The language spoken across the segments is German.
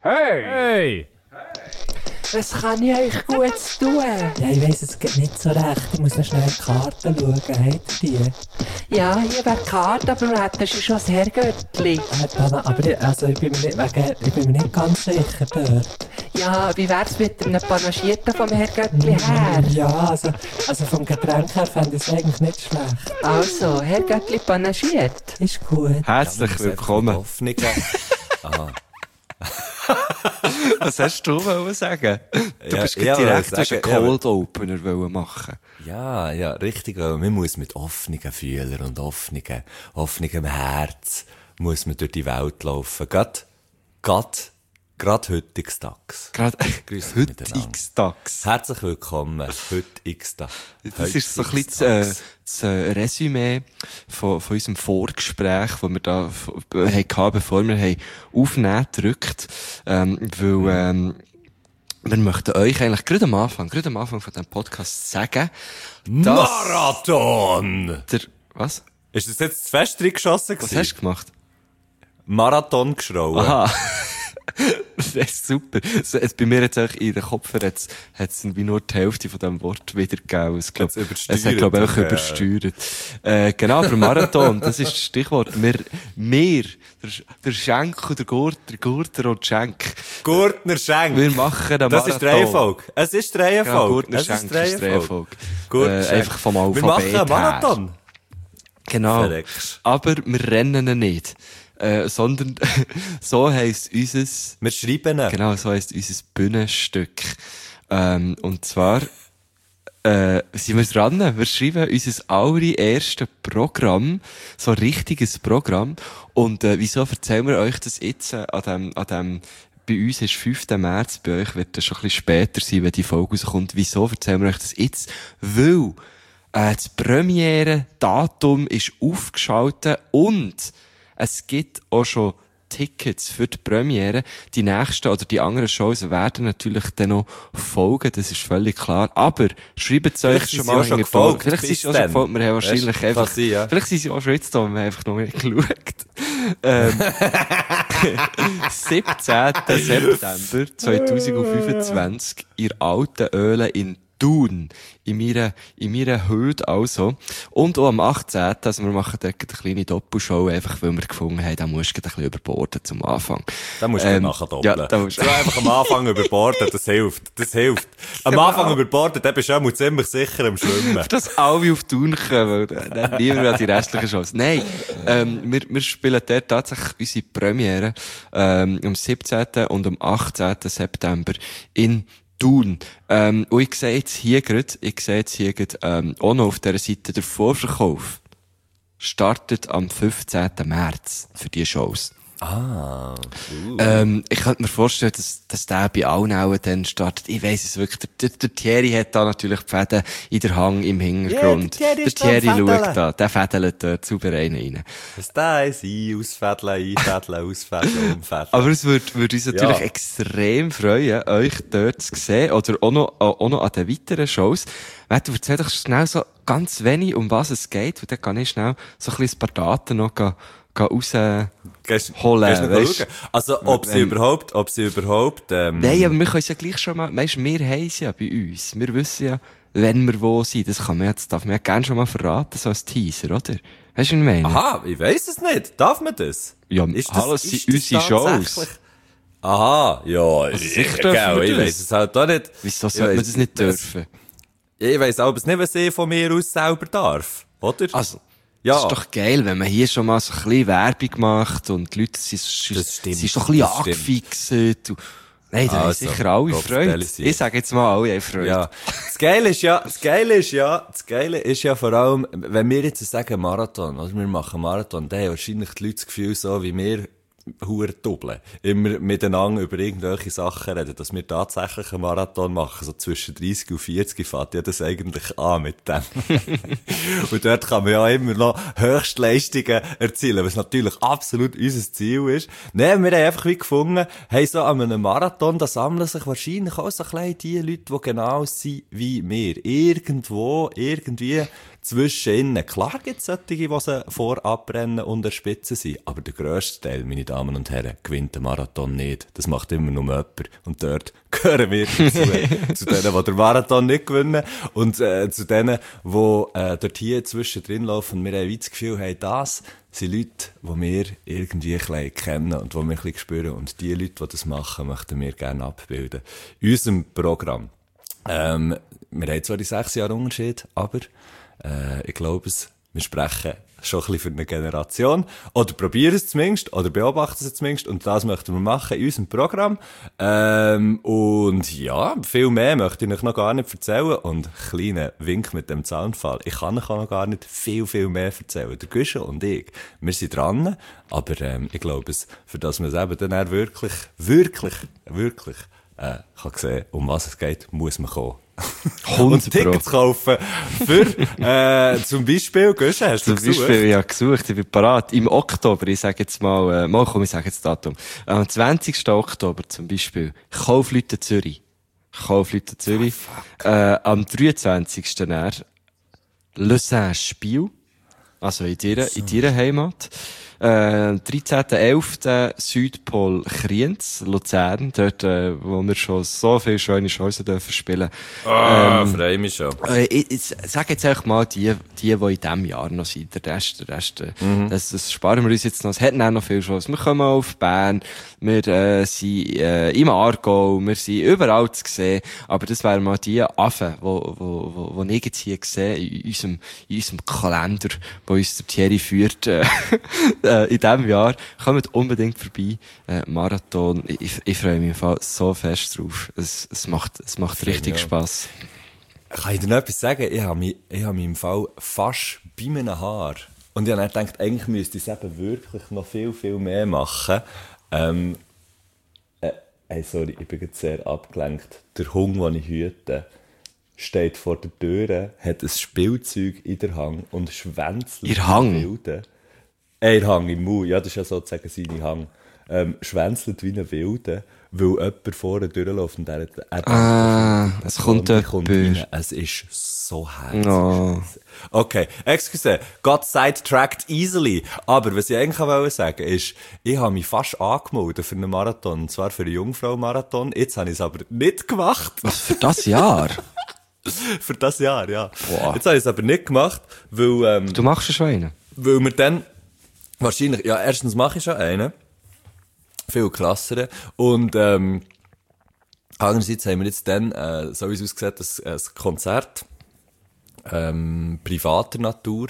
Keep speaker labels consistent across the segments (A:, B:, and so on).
A: Hey!
B: Was kann ich euch Gutes tun?
C: Ja, ich weiss, es geht nicht so recht. Ich muss noch schnell in die Karten schauen. Habt ihr die?
B: Ja, hier wäre die Karte, aber wir hätten schon das Herrgöttli.
C: Aber ich bin mir nicht ganz sicher dort.
B: Ja, wie wär's mit einem Panagierten vom Herrgöttli her?
C: Ja, also vom Getränk her fände ich es eigentlich nicht schlecht.
B: Also, Herrgöttli panagiert.
C: Ist gut.
A: Herzlich willkommen.
D: Hoffnungen.
A: Was hast du wollen sagen? Du bist
D: ja,
A: direkt
D: sagen,
A: einen Cold Opener wollen machen.
D: Ja, richtig. Man muss mit offenen Fühlern und offenem Herz muss man durch die Welt laufen. Gerade heute X-Tags.
A: Gerade
D: Grüß
A: heute
D: miteinander.
A: X-Tags.
D: Herzlich willkommen. Heute X-Tags.
A: Das ist so ein bisschen das Resümee von unserem Vorgespräch, das wir da hatten, bevor wir aufnehmen gedrückt. Weil wir möchten euch eigentlich gerade am Anfang von diesem Podcast sagen, dass
D: Marathon!
A: was?
D: Ist das jetzt zu fest reingeschossen
A: Was
D: gewesen?
A: hast du gemacht?
D: Marathon geschrauen.
A: Aha. Das ist super. So, jetzt bei mir jetzt auch in den Kopf hat's wie nur die Hälfte von diesem Wort wiedergegeben. Es hat, glaube ich, auch übersteuert. Genau, aber Marathon, das ist das Stichwort. Der Schenk und der Gurter und Schenk.
D: Gurtner Schenk.
A: Wir machen einen
D: Das
A: Marathon.
D: ist die Reihenfolge. Es ist die Reihenfolge.
A: Ja, Gurtner
D: Es
A: Schenk
D: ist die Reihenfolge. Gurtner Schenk.
A: Einfach vom
D: Wir
A: Alphabet
D: machen einen Marathon.
A: her. Genau.
D: Verreckst.
A: Aber wir rennen ihn nicht. Sondern so heisst unseres...
D: Wir schreiben ihn.
A: Genau, so heisst unser Bühnenstück. Und zwar sind wir dran. Wir schreiben unser allererstes Programm, so ein richtiges Programm. Und wieso erzählen wir euch das jetzt an dem bei uns ist 5. März, bei euch wird das schon ein bisschen später sein, wenn die Folge rauskommt. Wieso erzählen wir euch das jetzt? Weil das Premiere-Datum ist aufgeschaltet und es gibt auch schon Tickets für die Premiere. Die nächsten oder die anderen Shows werden natürlich dann noch folgen, das ist völlig klar. Aber schreibt es euch schon mal hinterher. Vielleicht sind sie auch schon gefolgt. Wir haben wahrscheinlich einfach,
D: sein, ja.
A: vielleicht sind sie auch schon jetzt da, wir haben einfach noch nicht geschaut. 17. September 2025 in der Alten Öhle in Thun. In meiner Hütte also. Und auch am 18. Also wir machen dort eine kleine Doppelshow, einfach weil wir gefunden haben, da musst du ein bisschen überborden zum Anfang.
D: Da musst du nachher doppeln.
A: Ja, da musst
D: du einfach am Anfang überborden, das hilft. Am Anfang überborden, dann bist du auch ziemlich sicher im Schwimmen.
A: dass alle auf Thun kommen, dann niemand an die restlichen Shows. Nein, wir spielen dort tatsächlich unsere Premiere, am 17. und am 18. September in Thun. Und ich sehe jetzt hier gerade, auch noch auf dieser Seite, der Vorverkauf startet am 15. März für die Shows. Ich könnte mir vorstellen, dass der bei allen auch dann startet. Ich weiss es wirklich. Der Thierry hat da natürlich die Fäden in der Hand im Hintergrund.
D: Ja, der
A: Thierry
D: ist da am
A: schaut da. Der fädelt dort sauber rein.
D: Was da ist, ausfädeln, umfädeln.
A: Aber es würde uns natürlich extrem freuen, euch dort zu sehen. Oder auch noch an den weiteren Shows. Du erzähl doch schnell so ganz wenig, um was es geht. Und dann kann ich schnell so ein bisschen ein paar Daten noch rausholen.
D: Also, ob sie überhaupt,
A: Nein, aber wir können es ja gleich schon mal, weisst, wir haben es ja bei uns. Wir wissen ja, wenn wir wo sind. Das darf man ja gerne schon mal verraten, so als Teaser, oder? Weißt du, was ich meine?
D: Aha, ich weiss es nicht. Darf man das?
A: Ja, hallo, es sind unsere Shows.
D: Aha, ja,
A: sicher dürfen wir
D: ich
A: das.
D: weiss es halt auch nicht.
A: Wieso sollte man das nicht dürfen?
D: Ich weiss aber nicht, was ich von mir aus selber darf, oder?
A: Also,
D: ja.
A: das ist doch geil, wenn man hier schon mal so ein bisschen Werbung macht und die Leute sind so ein bisschen angefixt. Nein, da haben sicher alle Freude. Ich sage jetzt mal, alle haben Freude.
D: Ja. Das Geile ist ja vor allem, wenn wir jetzt sagen Marathon, also wir machen Marathon, dann haben wahrscheinlich die Leute das Gefühl, so wie wir hure doppeln. Immer miteinander über irgendwelche Sachen reden, dass wir tatsächlich einen Marathon machen, so zwischen 30 und 40 fängt ja das eigentlich an mit dem. Und dort kann man ja immer noch Höchstleistungen erzielen, was natürlich absolut unser Ziel ist. Nein, wir haben einfach wie gefunden, hey, so an einem Marathon, da sammeln sich wahrscheinlich auch so ein bisschen die Leute, die genau sind wie wir. Irgendwie zwischen ihnen, klar gibt es solche, die sie vorabrennen und an der Spitze sind, aber der grösste Teil, meine Damen und Herren, gewinnt den Marathon nicht. Das macht immer nur jemand. Und dort gehören wir dazu. Zu denen, die den Marathon nicht gewinnen und zu denen, die dort hier zwischendrin laufen. Und wir haben das Gefühl, hey, das sind Leute, die wir irgendwie ein bisschen kennen und die wir ein bisschen spüren. Und die Leute, die das machen, möchten wir gerne abbilden. In unserem Programm. Wir haben zwar die 6 Jahre Unterschied, aber ich glaube, wir sprechen schon ein bisschen für eine Generation. Oder probieren es zumindest, oder beobachten es zumindest. Und das möchten wir machen in unserem Programm. Und ja, viel mehr möchte ich euch noch gar nicht erzählen. Und kleiner Wink mit dem Zaunfall. Ich kann euch auch noch gar nicht viel mehr erzählen. Der Guschen und ich, wir sind dran. Aber ich glaube, für das man es eben dann auch wirklich kann sehen, um was es geht, muss man kommen. Und Tickets kaufen für, zum Beispiel, Guschen, hast du gesucht? Zum Beispiel,
A: ja, gesucht, ich bin parat. Im Oktober, ich sage jetzt mal, ich sage jetzt das Datum. Am 20. Oktober zum Beispiel, Kaufleute Zürich. Am 23. dann, Lausanne Spiel. Also in deiner Heimat. 13.11. Südpol Kriens, Luzern, dort, wo wir schon so viele schöne Chancen dürfen spielen.
D: Freue mich schon.
A: Ich sag jetzt einfach mal die in diesem Jahr noch sind. Der Rest, das sparen wir uns jetzt noch. Es hat noch viele Chancen. Wir kommen auf Bern, wir sind im Aargau, wir sind überall zu sehen. Aber das wären mal die Affen, wo ich jetzt hier sehe, in unserem Kalender, wo uns der Thierry führt, in diesem Jahr. Kommt unbedingt vorbei. Marathon. Ich freue mich im Fall so fest drauf. Es macht richtig Spass.
D: Kann ich dir noch etwas sagen? Ich habe mich im Fall fast bei meinem Haar. Und ich habe dann gedacht, eigentlich müsste ich es eben wirklich noch viel mehr machen. Sorry, ich bin jetzt sehr abgelenkt. Der Hund, den ich hüte, steht vor der Tür, hat ein Spielzeug in der Hand und schwänzelt
A: in Hang?
D: Wilde. In Hang, im Mund, ja, das ist ja sozusagen seine Hang. Schwänzelt wie ein Wilde, weil jemand vorne durchläuft und er
A: es kommt rein.
D: Es ist so herzig.
A: Oh.
D: Okay, excuse, got sidetracked easily. Aber was ich eigentlich auch sagen wollte, ist, ich habe mich fast angemeldet für einen Marathon, und zwar für einen Jungfrau-Marathon. Jetzt habe ich es aber nicht gemacht.
A: Was, für das Jahr?
D: Für das Jahr, ja.
A: Boah.
D: Jetzt habe ich es aber nicht gemacht, weil...
A: Du machst ja schon einen?
D: Weil wir dann... Wahrscheinlich, ja, erstens mache ich schon einen. Viel klasseren. Und andererseits haben wir jetzt dann, so wie es aussieht, ein Konzert privater Natur.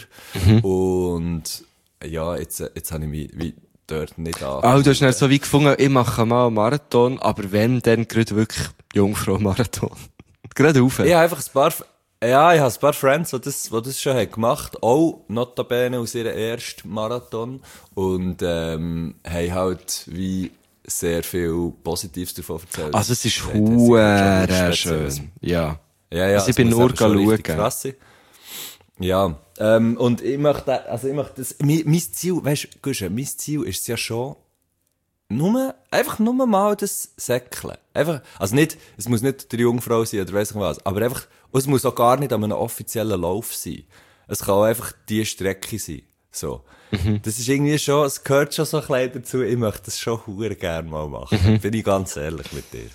D: Und ja, jetzt habe ich mich wie dort nicht an.
A: Du hast nicht so wie gefunden, ich mache mal einen Marathon, aber wenn, dann gerade wirklich Jungfrau-Marathon. Gerade rauf.
D: Ich habe einfach ich habe ein paar Friends, die das schon gemacht haben. Auch notabene aus ihrem ersten Marathon. Und haben halt wie sehr viel Positives davon erzählt.
A: Also es ist verdammt schön. Ja.
D: Ja.
A: Also ich bin nur schauen.
D: Krass. Ja. Und ich möchte das, mein Ziel, weißt du, mein Ziel ist es ja schon, einfach nur mal das Säckeln. Einfach, also nicht, es muss nicht der Jungfrau sein oder weiss ich was, aber einfach, und es muss auch gar nicht an einem offiziellen Lauf sein. Es kann auch einfach die Strecke sein. So. Das ist irgendwie schon, es gehört schon so ein bisschen dazu, ich möchte das schon verdammt gerne mal machen. Bin ich ganz ehrlich mit dir.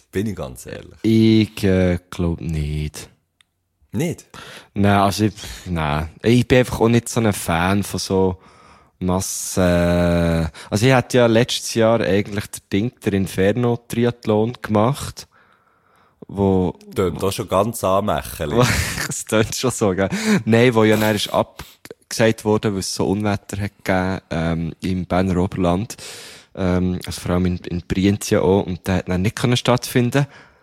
A: Ich glaube nicht.
D: Nicht?
A: Nein, ich bin einfach auch nicht so ein Fan von so Masse. Also ich hatte ja letztes Jahr eigentlich der Inferno-Triathlon gemacht, wo...
D: Tönt auch schon ganz anmächelig.
A: Es tönt schon so, gell? Nein, wo ja dann ist abgesagt worden, weil es so Unwetter hat gegeben, im Berner Oberland. Also vor allem in Brienz ja auch, und der hat dann nicht stattfinden.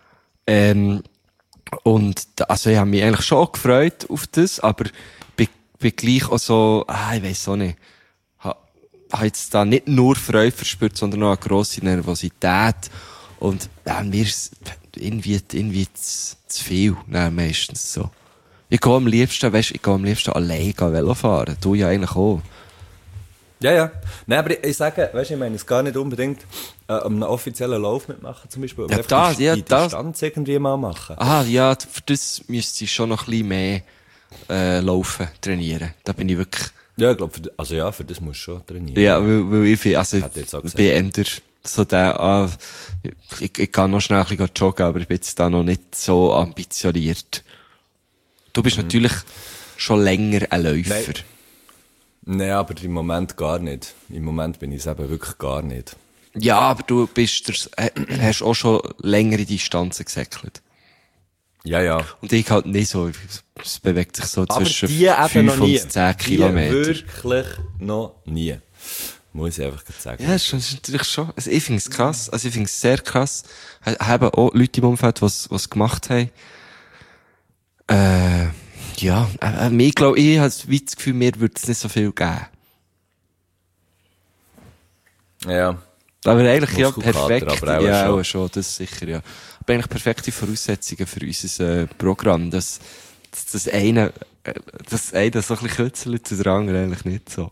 A: Und, also ich habe mich eigentlich schon gefreut auf das, aber bin gleich auch so, ich weiss auch nicht, habe jetzt da nicht nur Freude verspürt, sondern auch eine grosse Nervosität. Und mir ist irgendwie zu viel, meistens so. Ich gehe am liebsten allein Velo fahren. Du ja eigentlich auch.
D: Ja. Nein, aber ich sage, weißt du, ich meine, es gar nicht unbedingt einen offiziellen Lauf mitmachen, zum Beispiel.
A: Ja,
D: die Distanz irgendwie mal machen.
A: Ja, für das müsste ich schon noch ein bisschen mehr Laufen, trainieren. Da bin ich wirklich...
D: Ja, ich glaube, für das musst du schon trainieren.
A: Ja, weil ich bin, also,
D: Hätte ich jetzt auch gesagt.
A: bin eher so der, ich kann noch schnell ein bisschen joggen, aber ich bin jetzt da noch nicht so ambitioniert. Du bist natürlich schon länger ein Läufer.
D: Nein, aber im Moment gar nicht. Im Moment bin ich es eben wirklich gar nicht.
A: Ja, aber du hast auch schon längere Distanzen gesäckelt.
D: Ja.
A: Und ich halt nicht so. Es bewegt sich so
D: Aber
A: zwischen
D: die eben
A: 5
D: noch nie.
A: und 10 Kilometer.
D: Wirklich noch nie. Muss ich einfach sagen.
A: Ja, das ist natürlich schon, also ich finde es krass, also ich finde es sehr krass. Haben auch Leute im Umfeld, was gemacht haben. Ja, ich glaube, ich habe das Gefühl, mir würde es nicht so viel geben.
D: Ja.
A: Aber eigentlich, ja,
D: Muskelkater,
A: perfekt.
D: aber auch
A: Ja,
D: schon.
A: auch schon, das sicher, ja. Aber eigentlich perfekte Voraussetzungen für unser Programm, das eine so ein bisschen kürzelt, der andere eigentlich nicht so.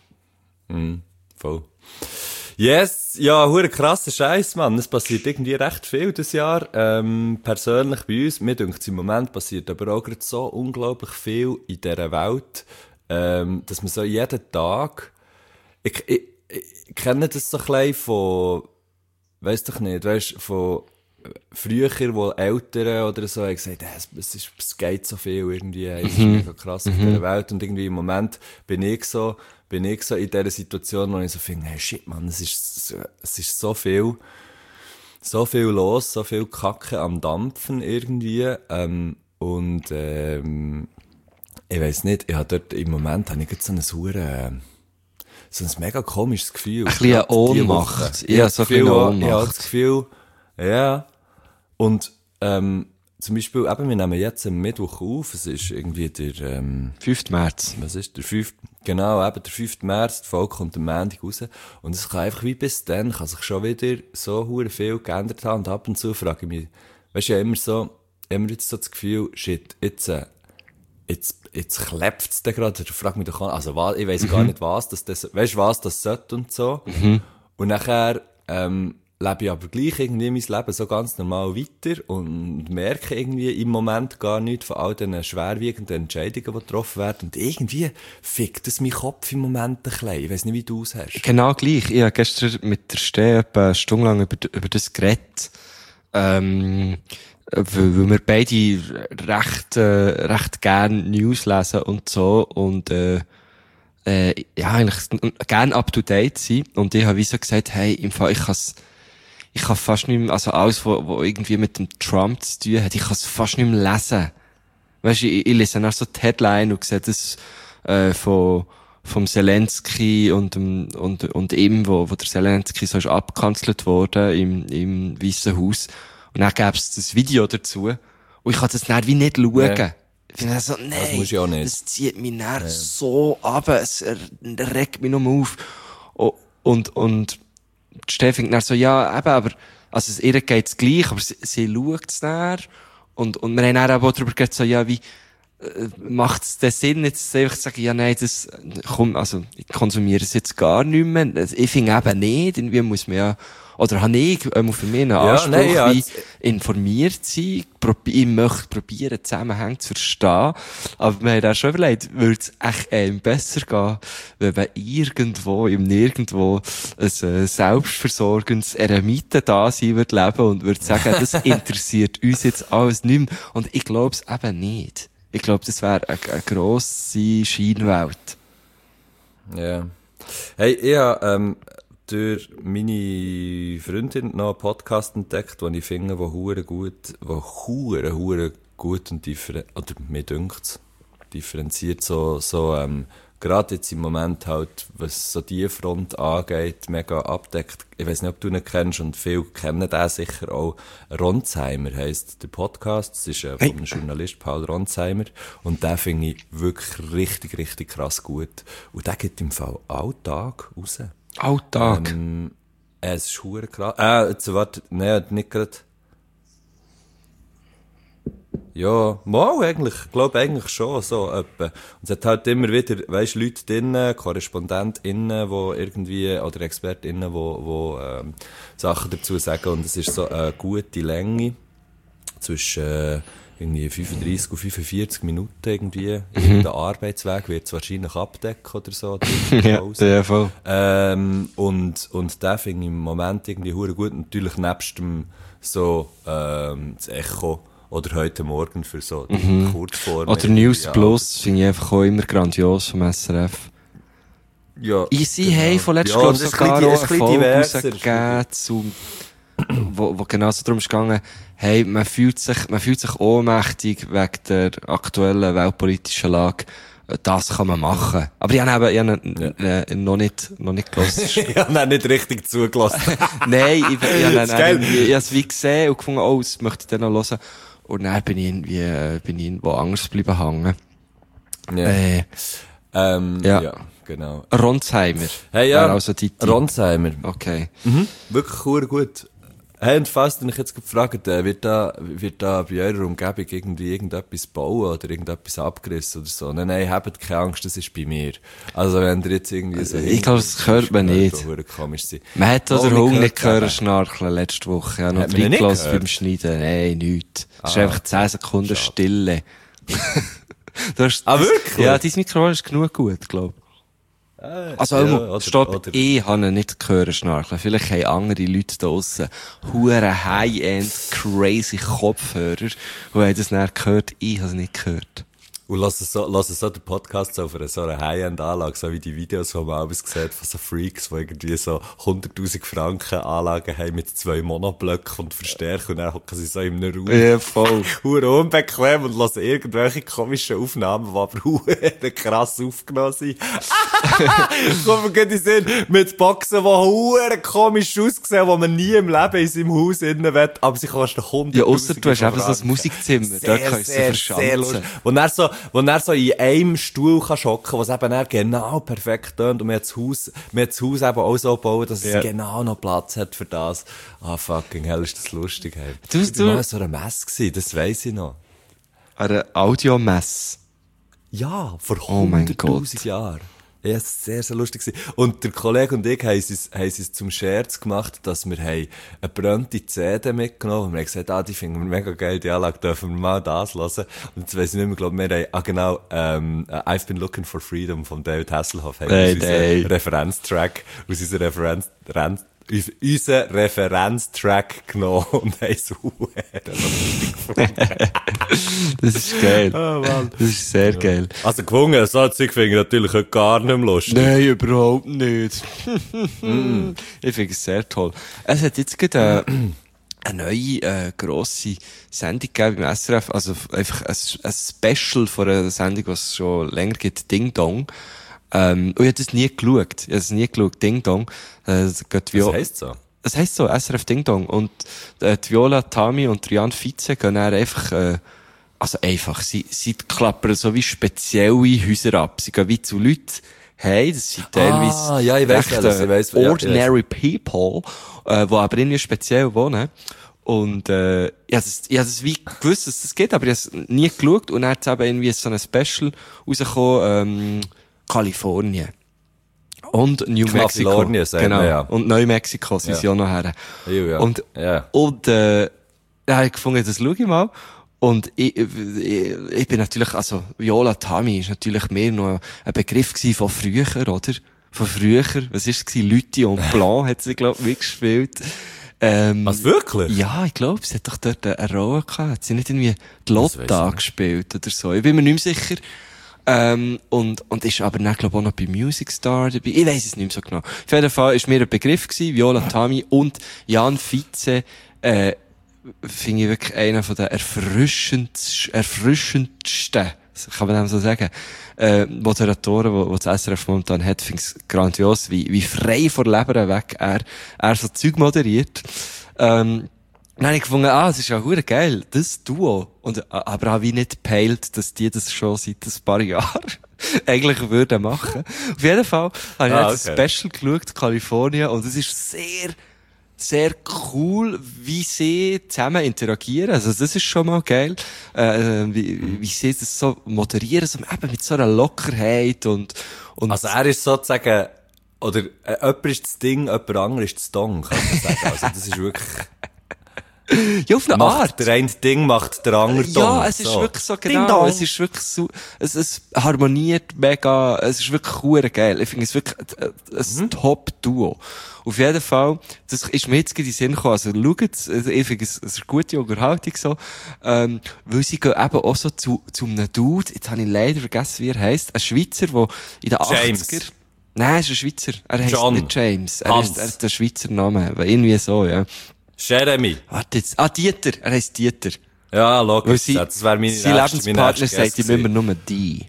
D: Voll. Yes, ja, hure krasser Scheiß, Mann. Es passiert irgendwie recht viel dieses Jahr. Persönlich bei uns, mir denkt im Moment passiert aber auch gerade so unglaublich viel in dieser Welt, dass man so jeden Tag, ich kenne das so ein bisschen von, weiss doch nicht, weisst, von früher, wo Eltern oder so haben gesagt, es geht so viel irgendwie, es ist mega krass auf dieser Welt, und irgendwie im Moment bin ich so in dieser Situation, wo ich so finde, hey shit, Mann, es ist so viel los, so viel Kacke am Dampfen irgendwie, ich weiss nicht, ich habe dort im Moment jetzt so ein mega komisches Gefühl.
A: Ein bisschen eine Ohnmacht. Ja, so ein bisschen eine Ohnmacht.
D: Ich habe das Gefühl, ja. Und, zum Beispiel, eben, wir nehmen jetzt am Mittwoch auf, es ist irgendwie der,
A: 5. März.
D: was ist der 5. Genau, eben der 5. März, die Folge kommt am Montag raus. Und es kann einfach wie bis dann, kann sich schon wieder so hure viel geändert haben. Und ab und zu frage ich mich, weisst du, immer jetzt so das Gefühl, shit, jetzt kleppt's da gerade, oder frag mich doch an, also, ich weiss gar nicht was, weißt du, was das sollte und so. Und nachher, lebe ich aber gleich irgendwie mein Leben so ganz normal weiter und merke irgendwie im Moment gar nichts von all diesen schwerwiegenden Entscheidungen, die getroffen werden. Und irgendwie fickt es meinen Kopf im Moment ein bisschen. Ich weiss nicht, wie du es hast.
A: Genau gleich. Ich habe gestern mit der Steh etwa eine Stunde lang über das geredet. Weil wir beide recht gern News lesen und so. Und, ja, eigentlich gern up to date sein. Und ich habe wie so gesagt, hey, im Fall, ich kann fast nicht mehr, also alles, was irgendwie mit dem Trump zu tun hat, ich kann es fast nicht mehr lesen. Weisst du, ich lese dann so die Headline und sehe das, vom Zelensky und ihm, wo der Zelensky so ist abgekanzelt worden im Weißen Haus. Und dann gäb's das Video dazu. Und ich kann das dann wie nicht schauen.
D: Ja.
A: Ich finde so, nein,
D: das muss ich auch nicht.
A: Das zieht mich dann so ab, es regt mich nur auf. Und die Steffi findet dann so, ja, eben, aber, also, ihr geht's gleich, aber sie schaut's dann. Und wir haben dann auch darüber geredet, so, ja, wie, macht's den Sinn, jetzt einfach zu sagen, ja, nein, ich konsumiere es jetzt gar nicht mehr. Ich finde eben nicht, irgendwie muss man ja, oder habe ich für mich einen Anspruch, wie informiert sein, ich möchte probieren, Zusammenhänge zu verstehen. Aber wir haben auch schon überlegt, würde es echt besser gehen, wenn man irgendwo, im Nirgendwo, ein selbstversorgendes Eremiten da sein würde leben und würde sagen, das interessiert uns jetzt alles nicht mehr. Und ich glaube es eben nicht. Ich glaube, das wäre eine grosse Scheinwelt.
D: Ja. Hey, ich habe, durch meine Freundin noch einen Podcast entdeckt, den ich finde, der hure gut und mir dünkt's, differenziert gerade jetzt im Moment halt, was so die Front angeht, mega abdeckt. Ich weiss nicht, ob du ihn kennst, und viele kennen den sicher auch. Ronsheimer heisst der Podcast. Das ist von einem Journalist, Paul Ronsheimer. Und den finde ich wirklich richtig, richtig krass gut. Und der geht im Fall Alltag raus.
A: Alltag?
D: Es ist hure krass. Jetzt warte, nein, nicht gerade. Ja, mal eigentlich, ich glaube eigentlich schon, so etwa. Und es hat halt immer wieder, weisst, Leute drinnen, KorrespondentInnen, die irgendwie, oder ExpertInnen, die Sachen dazu sagen, und es ist so eine gute Länge zwischen, irgendwie 35 und 45 Minuten irgendwie. Der Arbeitsweg wird es wahrscheinlich abdecken oder so.
A: Ja, voll.
D: Und den finde ich im Moment irgendwie hure gut. Natürlich nebst dem so, das Echo oder heute Morgen für so die Kurzform.
A: Oder News Plus finde ich einfach auch immer grandios vom SRF.
D: Ja.
A: Sie haben von letztem,
D: Ja,
A: glaube
D: das ist
A: sogar
D: ein
A: auch
D: bisschen
A: eine Folge
D: diverser.
A: rausgegeben, wo genau so darum ist gegangen, hey, man fühlt sich ohnmächtig wegen der aktuellen weltpolitischen Lage. Das kann man machen. Aber ich habe noch nicht gehört.
D: Ich habe nicht richtig zugelassen.
A: Nein, ich
D: ist geil.
A: habe es wie gesehen und gefunden, oh, das möchte ich dann noch hören. Und dann bin ich irgendwo anders geblieben hängen.
D: Ja. Ja, genau.
A: Ronsheimer.
D: Hey, ja.
A: Wäre also Titel.
D: Ronsheimer.
A: Okay.
D: Wirklich cool, gut. Hey, und falls du dich jetzt gefragt, wird da bei eurer Umgebung irgendwie irgendetwas bauen oder irgendetwas abgerissen oder so? Nein, habt keine Angst, das ist bei mir. Also, wenn ihr jetzt irgendwie so...
A: Ich glaube, das hört man nicht.
D: Komisch sein.
A: Man hat auch den
D: Oh,
A: Hund nicht
D: gehört
A: gehört schnarcheln letzte Woche. Ich habe noch
D: Hat man ihn nicht
A: reingelassen
D: gehört?
A: beim Schneiden. Nein, nichts. Es ist einfach 10 Sekunden
D: schade.
A: Stille. Du hast,
D: Wirklich?
A: Ja, dein Mikrofon ist genug gut, glaube ich. Also,
D: ja,
A: stopp,
D: oder-
A: ich habe ihn nicht gehört schnarcheln. Vielleicht haben andere Leute da draussen hure High-End, crazy Kopfhörer, und haben das nicht gehört. Ich habe es nicht gehört.
D: Und lass es so den Podcast so auf so einer High-End-Anlage, so wie die Videos, die man abends sieht, von so Freaks, die irgendwie so 100.000 Franken Anlagen haben mit 2 Monoblöcken und Verstärker, und dann hocken sie so in einem Raum.
A: Ja, voll.
D: Hure unbequem und lassen irgendwelche komischen Aufnahmen, die aber hure krass aufgenommen sind. Kommt mir gerade in den Sinn, mit Boxen, die hure komisch aussehen, die man nie im Leben in seinem Haus innen will, aber sie kosten 100.000
A: Ja, ausser du hast eben so ein
D: Franken.
A: Musikzimmer, da kannst du sie verschanzen.
D: lustig. Wo er so in einem Stuhl kann schocken, was eben dann genau perfekt tönt, und man hat das Haus eben auch so gebaut, dass es genau noch Platz hat für das. Ah, fucking hell, ist das lustig, hey. Ich war mal in so einer Messe gewesen, das weiss ich noch.
A: Eine Audiomesse.
D: Ja, vor
A: Oh mein
D: 100.000
A: Gott.
D: Jahren. Ja, es war sehr, sehr lustig gewesen. Und der Kollege und ich haben es zum Scherz gemacht, dass wir eine brannte CD mitgenommen haben. Und wir haben gesagt, die finden wir mega geil, die Anlage, dürfen wir mal das hören. Und jetzt weiss ich nicht mehr, glaube wir haben, I've Been Looking for Freedom von David Hasselhoff, haben wir unseren Referenztrack, unseren Referenztrack genommen und haben es lustig gefunden.
A: Das ist geil.
D: Oh, Mann.
A: Das ist sehr geil.
D: Also gewungen, so ein Zeug finde ich natürlich auch gar nicht mehr lustig.
A: Nein, überhaupt nicht. Ich finde es sehr toll. Es hat jetzt gerade eine neue, grosse Sendung gegeben beim SRF, also einfach ein Special von einer Sendung, was es schon länger gibt, Ding Dong. Und ich habe das nie geschaut. Ich habe es nie geschaut, Ding Dong.
D: Was heisst so?
A: Das heisst so, SRF Ding Dong. Und die Viola Tami und Rian Vize gehen dann einfach, sie klappern so wie spezielle Häuser ab. Sie gehen wie zu Leuten, hey, das sind teilweise
D: ja, ich weiss,
A: ordinary people, die aber irgendwie speziell wohnen. Und, ich habe das wie gewusst, dass das geht, aber ich habe es nie geschaut, und dann hat es eben irgendwie so ein Special rausgekommen, Kalifornien. Und New Mexico.
D: Kalifornien, sagen
A: genau.
D: wir, ja.
A: Und Neu-Mexico sind sie auch noch her.
D: Ja.
A: Und dann habe ich gefunden, das schaue ich mal. Und ich bin natürlich, also, Viola Tami ist natürlich mehr noch ein Begriff gewesen von früher, oder? Von früher. Was ist es gewesen? Lüthi und Blanc hat sie, glaub ich, mitgespielt.
D: Was, wirklich?
A: Ja, ich glaube, sie hat doch dort eine Rolle gehabt. Hat sie nicht irgendwie die Lotta gespielt oder so? Ich bin mir nicht mehr sicher. Und ist aber dann, glaube ich, auch noch bei Music Star dabei. Ich weiss es nicht mehr so genau. Auf jeden Fall ist mir ein Begriff gewesen, Viola Tami und Jan Vize, finde ich wirklich einer von den erfrischendsten, kann man dem so sagen, Moderatoren, die das SRF momentan hat, finde ich grandios, wie frei vor Leber weg er so Zeug moderiert. Dann habe ich gefunden, es ist ja verdammt geil, das Duo. Aber auch wie nicht gepeilt, dass die das schon seit ein paar Jahren eigentlich würden machen. Auf jeden Fall habe ich jetzt ein Special geschaut, Kalifornien, und es ist sehr, sehr cool, wie sie zusammen interagieren. Also das ist schon mal geil, wie sie das so moderieren, so eben mit so einer Lockerheit und
D: also er ist sozusagen, oder jemand ist das Ding, jemand anderes ist das Dong, kann man sagen. Also das ist wirklich...
A: Ja, auf eine Art.
D: Der eine Ding macht der andere Dong.
A: Ja, es ist wirklich so, genau.
D: Ding-dong.
A: Es ist wirklich so, es harmoniert mega, es ist wirklich cool geil. Ich finde es wirklich ein Top-Duo. Auf jeden Fall, das ist mir jetzt in den Sinn gekommen. Also, schaut's, ich finde es eine gute Unterhaltung so, weil sie gehen eben auch so zu einem Dude, jetzt habe ich leider vergessen, wie er heisst, ein Schweizer, der in den
D: James.
A: 80er, nein, er ist ein Schweizer, er heisst
D: John.
A: nicht James, er
D: Hans.
A: hat einen Schweizer Namen, aber irgendwie so, ja.
D: Jeremy.
A: Warte jetzt, Dieter, er heisst Dieter.
D: Ja,
A: Weil
D: logisch.
A: sie,
D: Das wäre meine
A: sein
D: nächste
A: Lebenspartner sagt ihm immer nur die.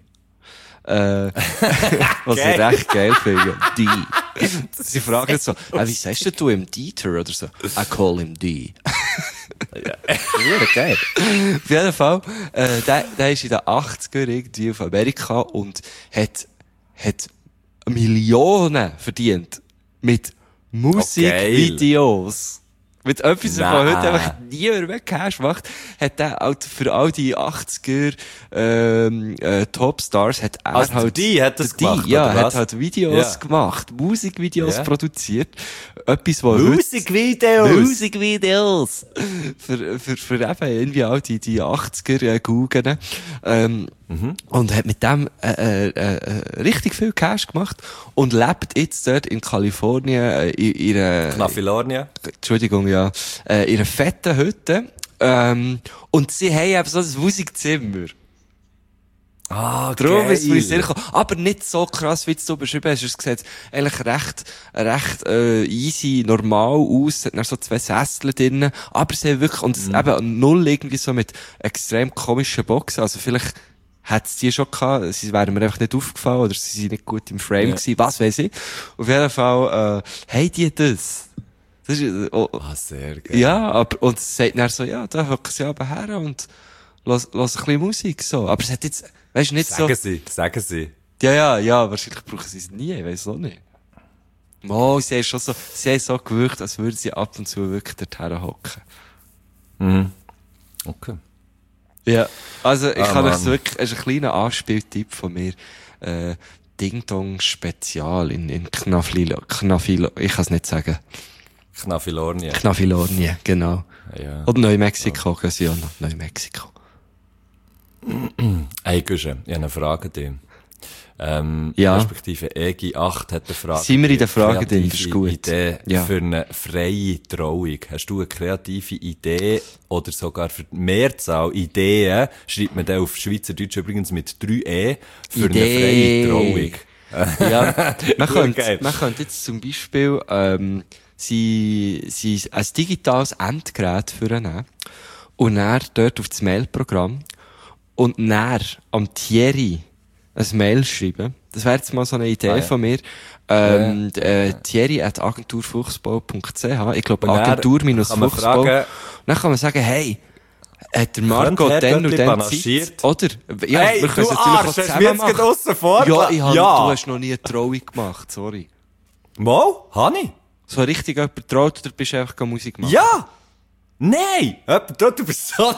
A: Was ich recht geil finde. Die. Sie fragen so, wie sagst du ihm Dieter oder so? I call him die. Ja, geil. Auf jeden Fall, der ist in den 80er irgendwie auf Amerika und hat Millionen verdient mit Musikvideos. Mit etwas, was heute einfach niemand mehr Cash macht, hat er halt für all die 80er, Topstars, hat er
D: Also
A: halt,
D: die hat das gemacht,
A: ja,
D: oder
A: hat
D: was?
A: halt Videos gemacht, Musikvideos produziert. Etwas, was Musikvideos! Für eben irgendwie all die 80er, Guggen, und hat mit dem, richtig viel Cash gemacht und lebt jetzt dort in Kalifornien, in ihrer,
D: Knafilornia.
A: Entschuldigung, ja, in einer fetten Hütte, und sie haben eben so ein Musikzimmer.
D: Ah,
A: Darum
D: geil.
A: ist es sehr gekommen. Aber nicht so krass, wie du beschrieben hast. Es sieht eigentlich recht easy, normal aus. Es hat dann so 2 Sessel drinnen. Aber sie haben wirklich, und es eben null irgendwie so mit extrem komischen Boxen. Also vielleicht hat es die schon gehabt. Sie wären mir einfach nicht aufgefallen oder sie sind nicht gut im Frame gewesen. Was weiss ich. Auf jeden Fall, haben die das? Das ist,
D: Sehr geil.
A: ja, aber, und es sagt dann so, ja, da hocken sie aber her und los ein bisschen Musik, so. Aber es hat jetzt, weisst du, nicht
D: Sagen
A: so.
D: Sagen sie.
A: Ja, wahrscheinlich brauchen sie es nie, ich weiss auch nicht. Oh, sie haben so gewirkt, als würden sie ab und zu wirklich dorthin hocken.
D: Okay.
A: Ja. Also, ich kann euch
D: Mann.
A: wirklich, es ist ein kleiner Anspieltipp von mir, Ding Dong Spezial in Knafilo, ich kann es nicht sagen.
D: Knafilornia.
A: Knafilornie, genau.
D: Ja.
A: Oder Neumexiko, gehen sie auch noch. Neumexiko.
D: Hey, Guschen, ich habe eine Frage an dich.
A: Ja.
D: Respektive EGI 8 hat eine Frage.
A: Sind wir in der Frage drin? Das ist gut.
D: Idee
A: Ja.
D: für eine freie Trauung. Hast du eine kreative Idee oder sogar für die Mehrzahl Ideen? Schreibt man dann auf Schweizerdeutsch übrigens mit 3 für
A: Idee.
D: eine freie Trauung.
A: Ja, man
D: Geil.
A: könnte jetzt zum Beispiel, sie ein digitales Endgerät vornehmen und dann dort auf das Mailprogramm und dann am Thierry ein Mail schreiben. Das wäre jetzt mal so eine Idee von mir. Thierry@agenturfuchsbau.ch. Ich glaube,
D: Und dann
A: Agentur-Fuchsbau.
D: kann man
A: Dann kann man sagen, hey, hat der Marco
D: Herr
A: dann und
D: Göttli
A: dann
D: panaschiert?
A: Zeit? Oder? Ja,
D: Hey,
A: wir können
D: du
A: es natürlich
D: Arsch,
A: auch
D: hast du
A: zusammen
D: mir jetzt
A: machen.
D: gerade aussen vor?
A: Du
D: Ja.
A: hast noch nie eine Trauung gemacht, sorry.
D: Mo? Hani?
A: So richtig jemand traut, oder bist du einfach Musik machen?
D: Ja! Nein! Du bist so...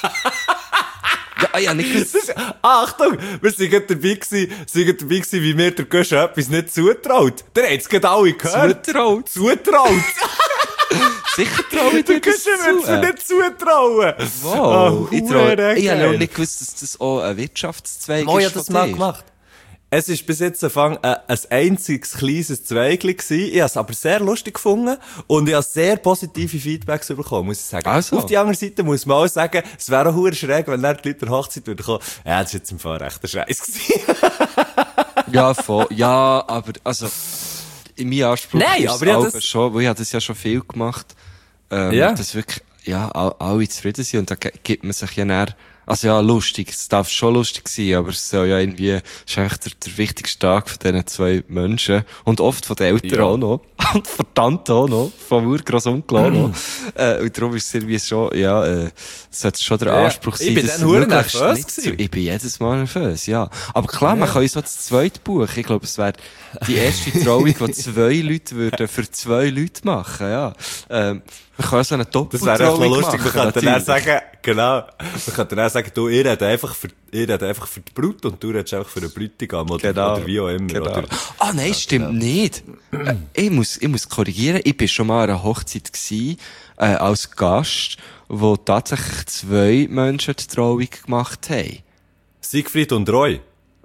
A: Ja, nicht gewusst.
D: Achtung! Wir sind gerade dabei gewesen, wie mir der Gösch etwas nicht zutraut. Der hat's gerade alle gehört.
A: Zutraut.
D: Zutraut!
A: Sicher traue ich dir
D: Der
A: das
D: Gösch wird's mir
A: zu.
D: nicht zutrauen.
A: Wow. Ich habe
D: geil.
A: noch nicht gewusst, dass das auch ein Wirtschaftszweig
D: Oh, ich
A: ist
D: hab das
A: von
D: mal
A: dir.
D: gemacht. Es ist bis jetzt ein einziges kleines Zweigli gewesen. Ich habe es aber sehr lustig gefunden und ich habe sehr positive Feedbacks bekommen, muss ich sagen.
A: Also.
D: Auf die andere Seite muss man auch sagen, es wäre auch verdammt schräg, wenn dann die Leute der Hochzeit würden kommen. Ja, das ist jetzt im Fall recht ein Scheiß gewesen.
A: Ja, voll. Ja, aber, also, in meinem Anspruch
D: Nein,
A: ist
D: aber
A: es
D: ja,
A: auch
D: das-
A: schon, weil ich habe das ja schon viel gemacht,
D: Ja.
A: dass wirklich, ja, alle zufrieden sind und da gibt man sich ja näher. Also ja, lustig. Es darf schon lustig sein, aber es soll ja irgendwie, es ist eigentlich der wichtigste Tag von diesen 2 Menschen. Und oft von den Eltern
D: Ja.
A: auch noch. Und von der Tante auch noch. Vom Urgroßonkel auch noch. Und darum ist es irgendwie schon, sollte schon der
D: Ja.
A: Anspruch sein,
D: Ich bin
A: dass
D: dann verdammt
A: möglichst
D: nervös
A: nicht
D: gewesen.
A: ich bin jedes Mal nervös, ja. Aber klar, man kann ja so das zweite Buch. Ich glaube, es wäre die erste Trauung, die 2 Leute würden für 2 Leute machen, ja. Man kann so eine
D: Das wäre echt
A: Doppeltrolling
D: noch lustig.
A: machen.
D: Man könnte dann
A: natürlich.
D: sagen, genau, man könnte dann sagen, du, ihr redet einfach für die Brut und du redest einfach für den Bräutigam oder wie auch immer,
A: Genau.
D: oder?
A: Ah, nein, stimmt nicht. Ich muss korrigieren. Ich bin schon mal an einer Hochzeit gewesen, als Gast, wo tatsächlich 2 Menschen die Trauung gemacht haben.
D: Siegfried und Roy.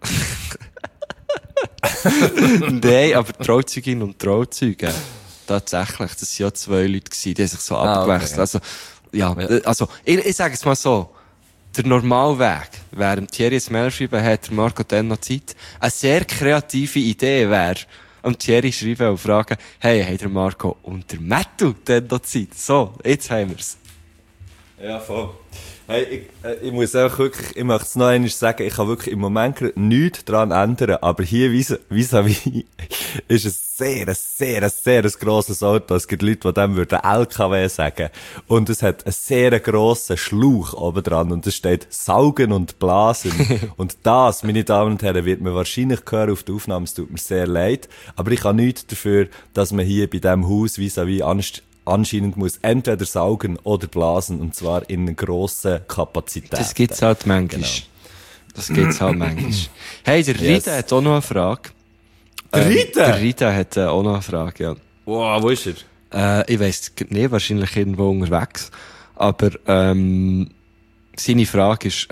A: Nein, aber Trauzeugin und Trauzeuge. Tatsächlich, das waren ja 2 Leute gewesen, die haben sich so abgewechselt.
D: Okay.
A: Also, ja, also, ich sage es mal so. Der Normalweg, während Thierry ein Mail schreiben hat, der Marco dann noch Zeit. Eine sehr kreative Idee wäre, am Thierry schreiben und fragen, hey, der Marco und der Mattu dann noch Zeit? So, jetzt haben wir's.
D: Ja, voll. Hey, ich muss auch wirklich, ich möchte es noch einmal sagen, ich kann wirklich im Moment gerade nichts daran ändern, aber hier vis-à-vis ist es sehr grosses Auto. Es gibt Leute, die dem würden LKW sagen. Und es hat einen sehr grossen Schlauch oben dran und es steht Saugen und Blasen. Und das, meine Damen und Herren, wird man wahrscheinlich hören auf der Aufnahme. Es tut mir sehr leid. Aber ich kann nichts dafür, dass man hier bei diesem Haus vis-à-vis anscheinend muss entweder saugen oder blasen, und zwar in grossen Kapazitäten.
A: Das gibt's halt manchmal.
D: Genau.
A: Das gibt's halt manchmal. Hey, der
D: Yes.
A: Rita hat auch noch eine Frage.
D: Der Rita?
A: Der Rita hat auch noch eine Frage, ja.
D: Wow, wo ist er?
A: Ich weiss nicht, wahrscheinlich irgendwo unterwegs. Aber, seine Frage ist...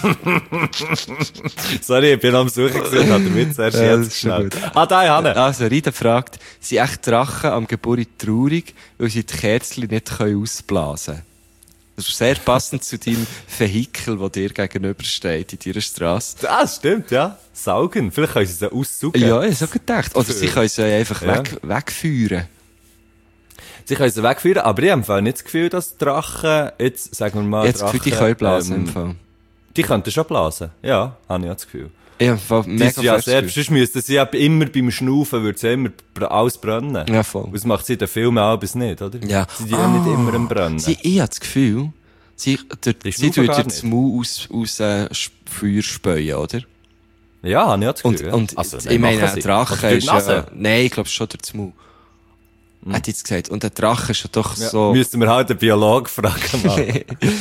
D: Sorry, ich bin am Suchen gewesen, hat der Witz erst
A: Ja, das
D: jetzt
A: ist schon
D: geschnallt.
A: gut.
D: Da, Hanne.
A: Also, Rita fragt, sind echt Drachen am Geburt traurig, weil sie die Kerzchen nicht ausblasen können? Das ist sehr passend zu deinem Vehikel, das dir gegenübersteht in deiner Strasse.
D: Das stimmt, ja. Saugen. Vielleicht können sie sie aussaugen.
A: Ja, ich habe so gedacht. Oder sie können sie einfach
D: Ja.
A: wegführen.
D: Sie können sie wegführen, aber ich habe im Fall nicht das Gefühl, dass Drachen, jetzt sagen wir mal,
A: Ich habe das Gefühl, die können blasen im Fall.
D: Die könnten schon blasen. Ja, habe ich auch das Gefühl.
A: Ich habe
D: Die
A: mega
D: sind ja
A: fest
D: sehr,
A: Gefühl.
D: sonst müssten sie ja immer beim Schnaufen, würde sie immer alles brennen.
A: Ja, voll.
D: Und das macht sie in den Filmen auch bis nicht, oder?
A: Ja.
D: Sie sind ja nicht immer am Brennen.
A: Ich habe das Gefühl, sie tut
D: schnaufen gar
A: dir
D: nicht.
A: das Maul aus Feuer späuen, oder?
D: Ja, habe ich auch das Gefühl.
A: Und
D: ja. Also,
A: ich
D: nein,
A: meine,
D: machen
A: ein
D: sie.
A: Drache
D: Oder durch
A: ist
D: die Nase.
A: nein, ich glaube schon durch das Maul. Hat jetzt gesagt. Und ein Drache ist ja doch
D: Ja,
A: so,
D: müssten wir halt einen Biologen fragen. Mal.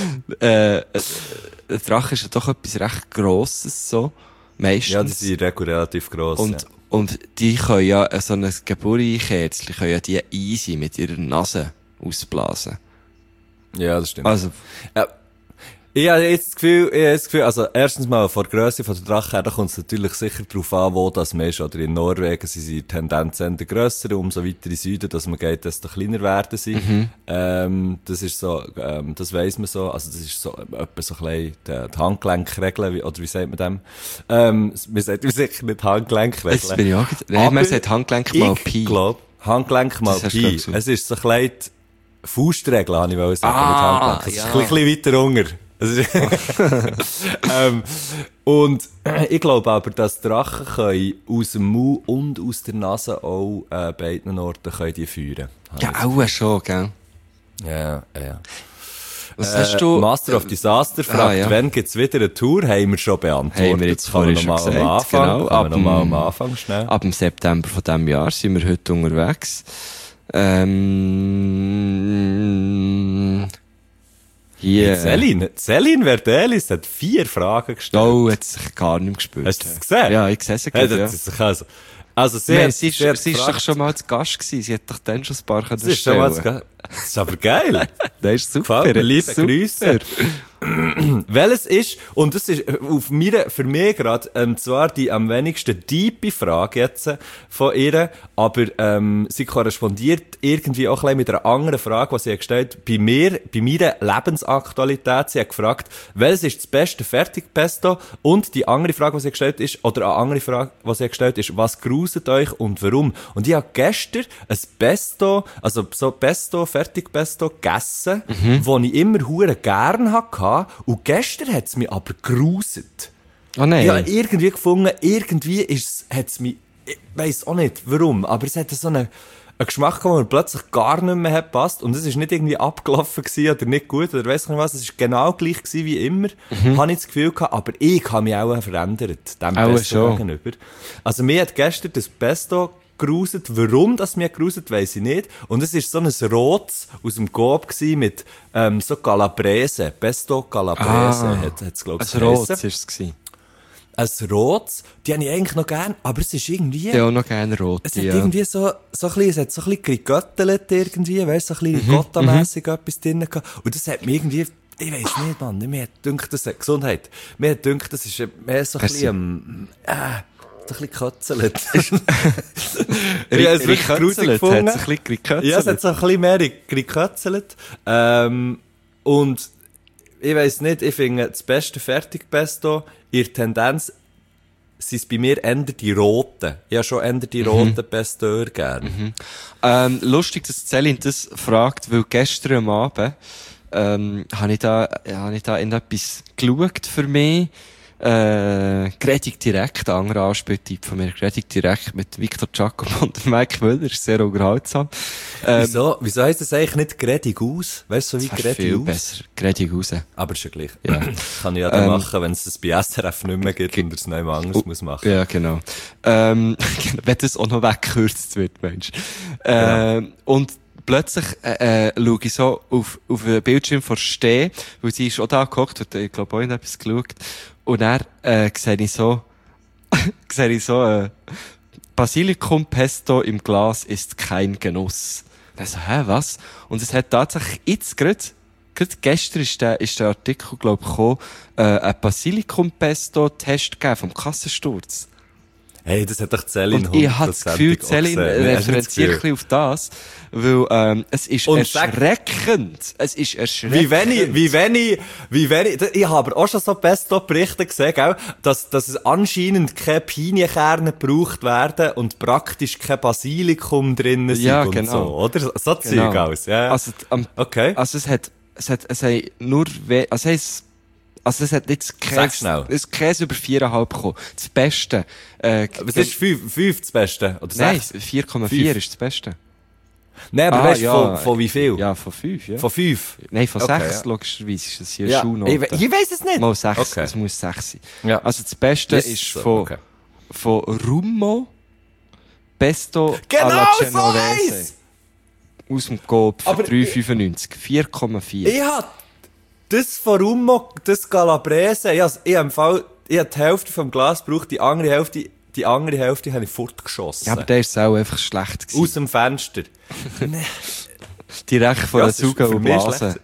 A: ein Drache ist ja doch etwas recht Grosses, so. Meistens.
D: Ja, die sind in der Regel relativ gross.
A: Und die können ja, so ein Geburtikerzchen können ja die easy mit ihrer Nase ausblasen.
D: Ja, das stimmt.
A: Also,
D: Ja. Ich habe jetzt das Gefühl, also erstens mal von der Grösse von der Drache her, da kommt es natürlich sicher darauf an, wo das man ist. Oder in Norwegen sind sie Tendenz eher grösser, umso weiter in Süden, dass man geht, desto kleiner werden sie. Das ist so, das weiss man so, also das ist so, etwa so ein bisschen die Handgelenkregel, oder wie sagt man dem? Man sagt sicher nicht Handgelenkregel.
A: jetzt bin ich auch, nein, man sagt Handgelenk mal Pi.
D: Ich glaube, Handgelenk mal
A: Das hast du
D: Pi.
A: gesagt.
D: Es ist so ein bisschen die Faustregel, habe ich wollen sagen, mit Handgelenk. Es ist
A: ja.
D: ein bisschen weiter unter. Es ist und ich glaube aber, dass Drachen können aus dem Mund und aus der Nase auch beiden Orten können die führen.
A: Ja, auch schon, gell?
D: Ja.
A: Was hast du?
D: Master of Disaster fragt,
A: ja.
D: wann gibt's wieder eine Tour? Haben wir schon beantwortet.
A: Haben wir jetzt
D: Kann man
A: vorhin
D: noch
A: schon
D: mal am
A: gesagt,
D: Anfang,
A: genau.
D: kann man noch mal am Anfang schnell.
A: Ab dem September von diesem Jahr sind wir heute unterwegs. Hier.
D: Celine Verdelis hat 4 Fragen gestellt.
A: Oh, hat sich gar nicht mehr gespürt.
D: Hast du das gesehen?
A: Ja, ich sehe sie
D: Hey,
A: gerade, ja.
D: das ist also
A: Sie
D: hat-
A: ist doch
D: gefragt.
A: schon mal zu Gast gewesen. Sie hat doch dann schon ein paar können
D: Das ist schon mal
A: stellen.
D: das ist aber geil.
A: Das ist super.
D: Gefällt mir, liebe
A: super.
D: Grüße. Welches ist, und das ist für mich gerade, zwar die am wenigsten tiefe Frage jetzt von ihr, aber sie korrespondiert irgendwie auch ein bisschen mit einer anderen Frage, die sie hat gestellt bei meiner Lebensaktualität. Sie hat gefragt, welches ist das beste Fertigpesto? Und die andere Frage, die sie gestellt ist, oder eine andere Frage, die sie gestellt ist, was gruselt euch und warum? Und ich habe gestern ein Pesto, also so Pesto, Fertigpesto gegessen, das ich immer hure gern hatte. Und gestern hat es mich aber gruselt.
A: Oh nein.
D: Ich habe irgendwie gefunden, hat es mich, ich weiss auch nicht warum, aber es hat so einen Geschmack gehabt, der mir plötzlich gar nicht mehr hat gepasst. Und es ist nicht irgendwie abgelaufen gewesen oder nicht gut oder weiss nicht was. Es ist genau gleich gewesen wie immer. Habe ich das Gefühl gehabt, aber ich habe mich auch verändert, dem
A: Auch
D: Pesto
A: schon.
D: gegenüber. Also mir hat gestern das Pesto gruselt. Warum das mich gruselt, weiss ich nicht. Und es war so ein Rotes aus dem Coop mit so Calabrese, Pesto Calabrese, hat es, glaube ich,
A: ein Rot war es.
D: Ein Rotes, die habe ich eigentlich noch gern, aber es ist irgendwie...
A: Ja, auch noch gerne rot.
D: Es hat irgendwie so ein bisschen, es hat so ein bisschen gegöttelt irgendwie, weißt du, so ein bisschen Gotta-mässig etwas drin gehabt. Und das hat mich irgendwie, ich weiss nicht, Mann, mir hat gedacht, das hat Gesundheit. Mir hat gedacht, das ist mehr so ein bisschen, so ein bisschen gekötzelt.
A: Ja, es wird gruselig gefunden. Hat es ein bisschen gekötzelt.
D: Ja, es hat so ein bisschen mehr gekötzelt. Und ich weiss nicht, ich finde das beste Fertigpesto, ihre Tendenz sind es bei mir eher die roten. Ich habe schon eher die roten Pesto gerne.
A: Lustig, dass Celine das fragt, weil gestern am Abend habe ich da in etwas geschaut für mich. Gredig direkt, ein anderer Anspieltipp von mir, Gredig direkt mit Victor Giacomo und Mike Müller, ist sehr unterhaltsam.
D: Wieso heisst das eigentlich nicht Gredig aus? Weißt du, so wie Gredig
A: viel
D: aus?
A: besser, Gredig raus.
D: Aber ist ja gleich.
A: Ja.
D: Kann ich ja dann machen, wenn es das bei SRF nicht mehr gibt und es noch jemand anderes muss machen.
A: Ja, genau. Wenn das auch noch weggekürzt wird, Mensch. Und plötzlich schaue ich so auf den Bildschirm vor Steh, weil sie ist auch da gehockt und ich glaube auch in etwas geschaut. Und dann sehe ich so Basilikum-Pesto im Glas ist kein Genuss. Und so, was? Und es hat tatsächlich jetzt gerade gestern ist der Artikel, glaube ich, gekommen, ein Basilikum-Pesto-Test gegeben vom Kassensturz.
D: Hey, das hat doch Celine 100%
A: Und ich habe das Gefühl, Celine referenziert ein bisschen auf das, weil es ist erschreckend. Es ist erschreckend.
D: Wie wenn ich, ich habe aber auch schon so Pesto-Berichte gesehen, gell, dass es anscheinend keine Pinienkerne gebraucht werden und praktisch kein Basilikum drinnen sind
A: ja,
D: und
A: genau.
D: so, oder? So
A: Genau.
D: Zeug aus, ja.
A: Okay. Also es hat nur, es hat jetzt Käse über 4,5 bekommen. Das Beste.
D: Was ist 5 das Beste? Oder 6?
A: Nein, 4,4 ist das Beste.
D: Nein, aber weißt du, von wie viel?
A: Ja, von 5, ja.
D: Von 5?
A: Nein, von 6,
D: ja.
A: Logischerweise ist das hier
D: ja.
A: Schulnote.
D: Ich weiss es nicht.
A: Mal 6,
D: okay.
A: Es muss 6 sein.
D: Ja.
A: Also das Beste ist von Rummo Pesto alla Genovese. Aus dem Coop für 3,95. 4,4.
D: Ich hab das von Rummo, das Calabrese, ich hab die Hälfte vom Glas gebraucht, die andere Hälfte habe ich fortgeschossen.
A: Ja, aber der ist auch einfach schlecht gewesen.
D: Aus dem Fenster.
A: Direkt von der Suge und Blasen.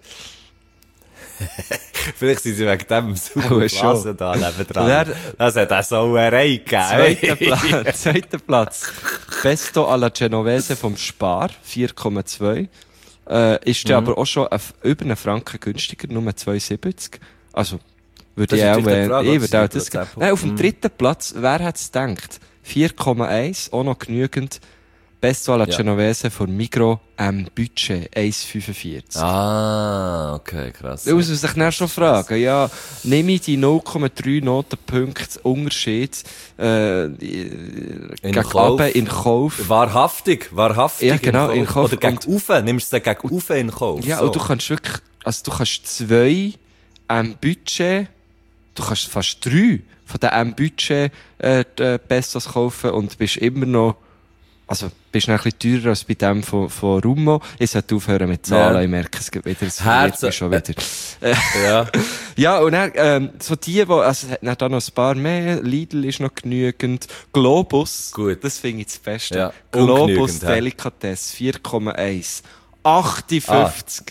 D: Vielleicht sind sie wegen dem Suge und Blasen da nebendran. Das hat eine Sauerei gegeben.
A: Zweiter Platz. Pesto alla Genovese vom Spar, 4,2. Ist der aber auch schon über einen Franken günstiger, nur 2,70. Also, würde ich auch das geben. Nein, auf dem dritten Platz, wer hätte es gedacht? 4,1, auch noch genügend. Pesto alla Genovese von Migros Budget, 1,45.
D: Ah, okay, krass.
A: Da muss man sich dann schon fragen, ja, nehme ich die 0,3 Notenpunkte Unterschied, gegen Kauf. In Kauf.
D: Wahrhaftig.
A: Ja, genau, in Kauf.
D: Oder gegen Ufe, nimmst du den gegen Ufe in Kauf.
A: Ja,
D: so.
A: und du kannst wirklich, also du kannst 2 Budget, du kannst fast 3 von den Budget, Pesos kaufen und bist immer noch, also, bist noch ein bisschen teurer als bei dem von Rummo. Ich sollte aufhören mit Zahlen, ich merke, es gibt wieder, es verwirrt mich schon wieder.
D: Ja.
A: Ja, und dann, so die, also, es hat dann da noch ein paar mehr. Lidl ist noch genügend. Globus.
D: Gut.
A: Das finde ich das Beste.
D: Ja.
A: Globus Delicatesse, 4,1. 58.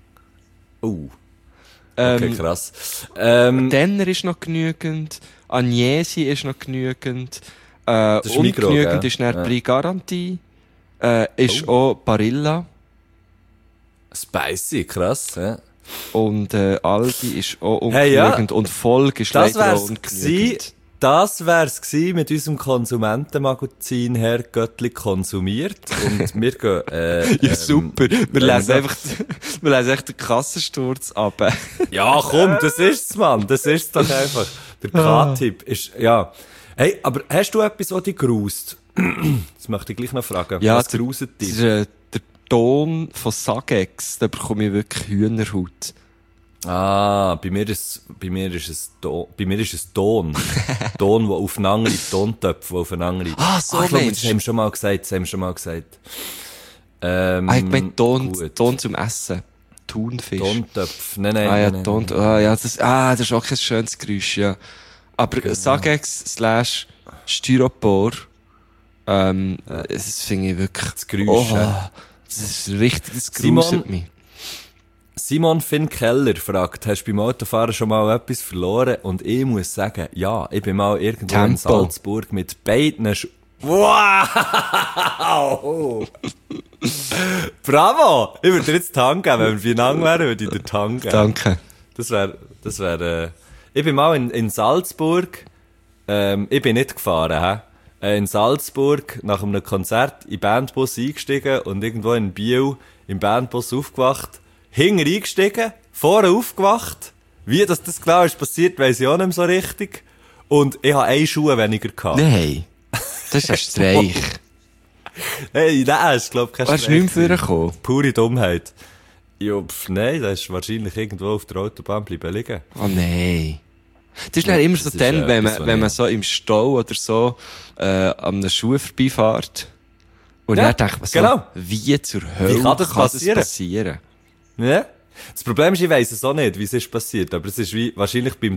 D: Okay, krass.
A: Denner ist noch genügend. Agnesi ist noch genügend.
D: Das ist Migros,
A: ungenügend ist dann Prix Garantie. Ist auch Barilla.
D: Spicy, krass, ja.
A: Und Aldi ist auch ungenügend. Und Volk ist leider auch ungenügend.
D: Das wär's gewesen mit unserem Konsumentenmagazin Herr Göttli konsumiert. Und wir gehen,
A: ja, super. Wir lesen einfach den Kassensturz ab.
D: Ja, komm, das ist's, Mann. Das ist's doch einfach. Der K-Tipp ist, ja. Hey, aber hast du etwas, was dich grust? Das möchte ich gleich noch fragen.
A: Ja,
D: was gruset dich?
A: Der Ton von Sagex, da bekomme ich wirklich Hühnerhaut.
D: Bei mir ist es Ton. Ton, der auf eine andere Tontöpfe, auf eine andere...
A: So
D: ich glaube,
A: meinst
D: das haben wir schon mal gesagt.
A: Ich meine
D: gut.
A: Ton zum Essen. Thunfisch.
D: Tontöpfe. Nein.
A: Das ist auch kein schönes Geräusch, ja. Aber
D: Genau.
A: Sagex/Styropor, das finde ich wirklich...
D: Das Geräusch,
A: das ist richtig, das
D: Simon-
A: gruselt mich.
D: Simon Finn Keller fragt, hast du beim Autofahren schon mal etwas verloren? Und ich muss sagen, ja, ich bin mal irgendwo in
A: Tempo.
D: Salzburg mit beiden Wow! Bravo! Ich würde dir jetzt die Hand geben, wenn wir beieinander wären, würde ich dir die Hand geben.
A: Danke.
D: Das wär, ich bin mal in Salzburg, ich bin nicht gefahren, in Salzburg nach einem Konzert in den Bandbus eingestiegen und irgendwo in Biel im Bandbus aufgewacht, hinten eingestiegen, vorne aufgewacht. Wie das genau ist passiert, weiss ich auch nicht mehr so richtig. Und ich hatte einen Schuh weniger gehabt.
A: Nein. Das ist ein Streich.
D: Hey, nein, ist glaub ich kein
A: Hast du nicht mehr vorgekommen?
D: Pure Dummheit. Ja, nein, das ist wahrscheinlich irgendwo auf der Autobahn bleiben liegen.
A: Oh nein. Das ist dann immer so
D: das ist
A: dann, wenn
D: etwas,
A: man
D: was
A: so im Stau oder so, an einem Schuh vorbeifährt. Und
D: Ja,
A: dann denkt man so,
D: genau.
A: wie zur Hölle
D: Wie kann das passieren? Ja? Das Problem ist, ich weiss es auch nicht, wie es ist passiert, aber es ist wie, wahrscheinlich beim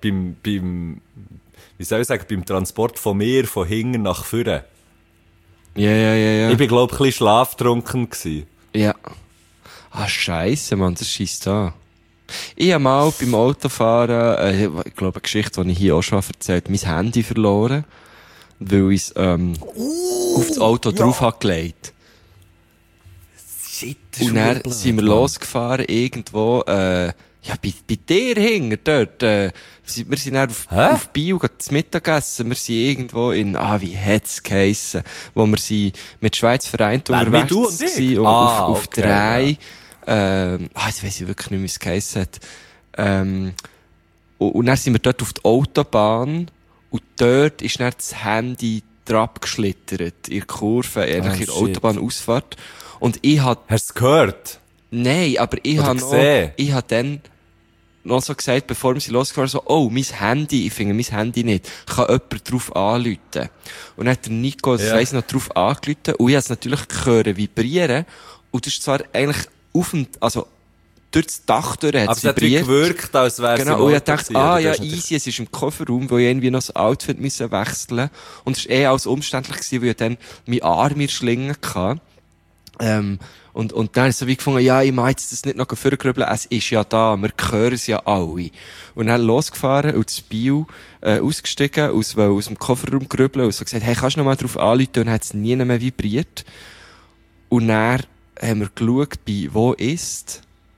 D: Transport von mir, von hinten nach vorne.
A: Ja.
D: Ich bin, glaub ich, ein bisschen schlaftrunken gewesen.
A: Ja. Ah, scheisse, Mann, das scheisst an. Ich habe mal beim Autofahren, ich glaube, eine Geschichte, die ich hier auch schon erzählt habe, mein Handy verloren, weil ich es auf das Auto drauf habe gelegt.
D: Shit,
A: Und dann sind wir losgefahren, irgendwo, bei dir hinten, dort, wir sind dann auf Biel zu Mittag gegessen, wir sind irgendwo wie hat's geheissen, wo wir sind mit Schweiz vereint unterwegs
D: du und ich?
A: waren, auf
D: okay,
A: drei, jetzt weiss ich wirklich nicht, wie es geheissen hat, und dann sind wir dort auf die Autobahn, und dort ist dann das Handy drauf geschlittert, in der Kurve, eigentlich in der
D: shit.
A: Autobahnausfahrt, und ich hatte
D: Hast du es gehört?
A: Nein, aber ich
D: Oder
A: habe
D: gesehen?
A: dann noch so gesagt, bevor wir sie losgefahren sind, so, mein Handy, ich finde mein Handy nicht, kann jemand drauf anrufen. Und dann hat der Nico, das weiss ich noch, drauf angerufen, und ich habe es natürlich gehört vibrieren, und das ist zwar eigentlich durch das Dach durch hat
D: Aber es hat wie
A: vibriert.
D: gewirkt, als wäre es
A: Genau,
D: im
A: und ich
D: Auto
A: dachte,
D: gewesen, oder?
A: ja,
D: Das ist
A: easy, es ist im Kofferraum, wo ich irgendwie noch das Outfit müssen wechseln. Und es war alles umständlich gewesen, weil ich dann meinen Arm in der Schlinge hatte. Und dann habe ich so wie gefunden, ja, ich mag jetzt das nicht noch vorgrübeln, es ist ja da, wir hören es ja alle. Und dann losgefahren und das Bio, ausgestiegen, aus dem Kofferraum grübeln und so gesagt, hey, kannst du noch mal drauf anrufen? Und dann hat es nie mehr vibriert. Und dann haben wir geschaut, bei wo ist,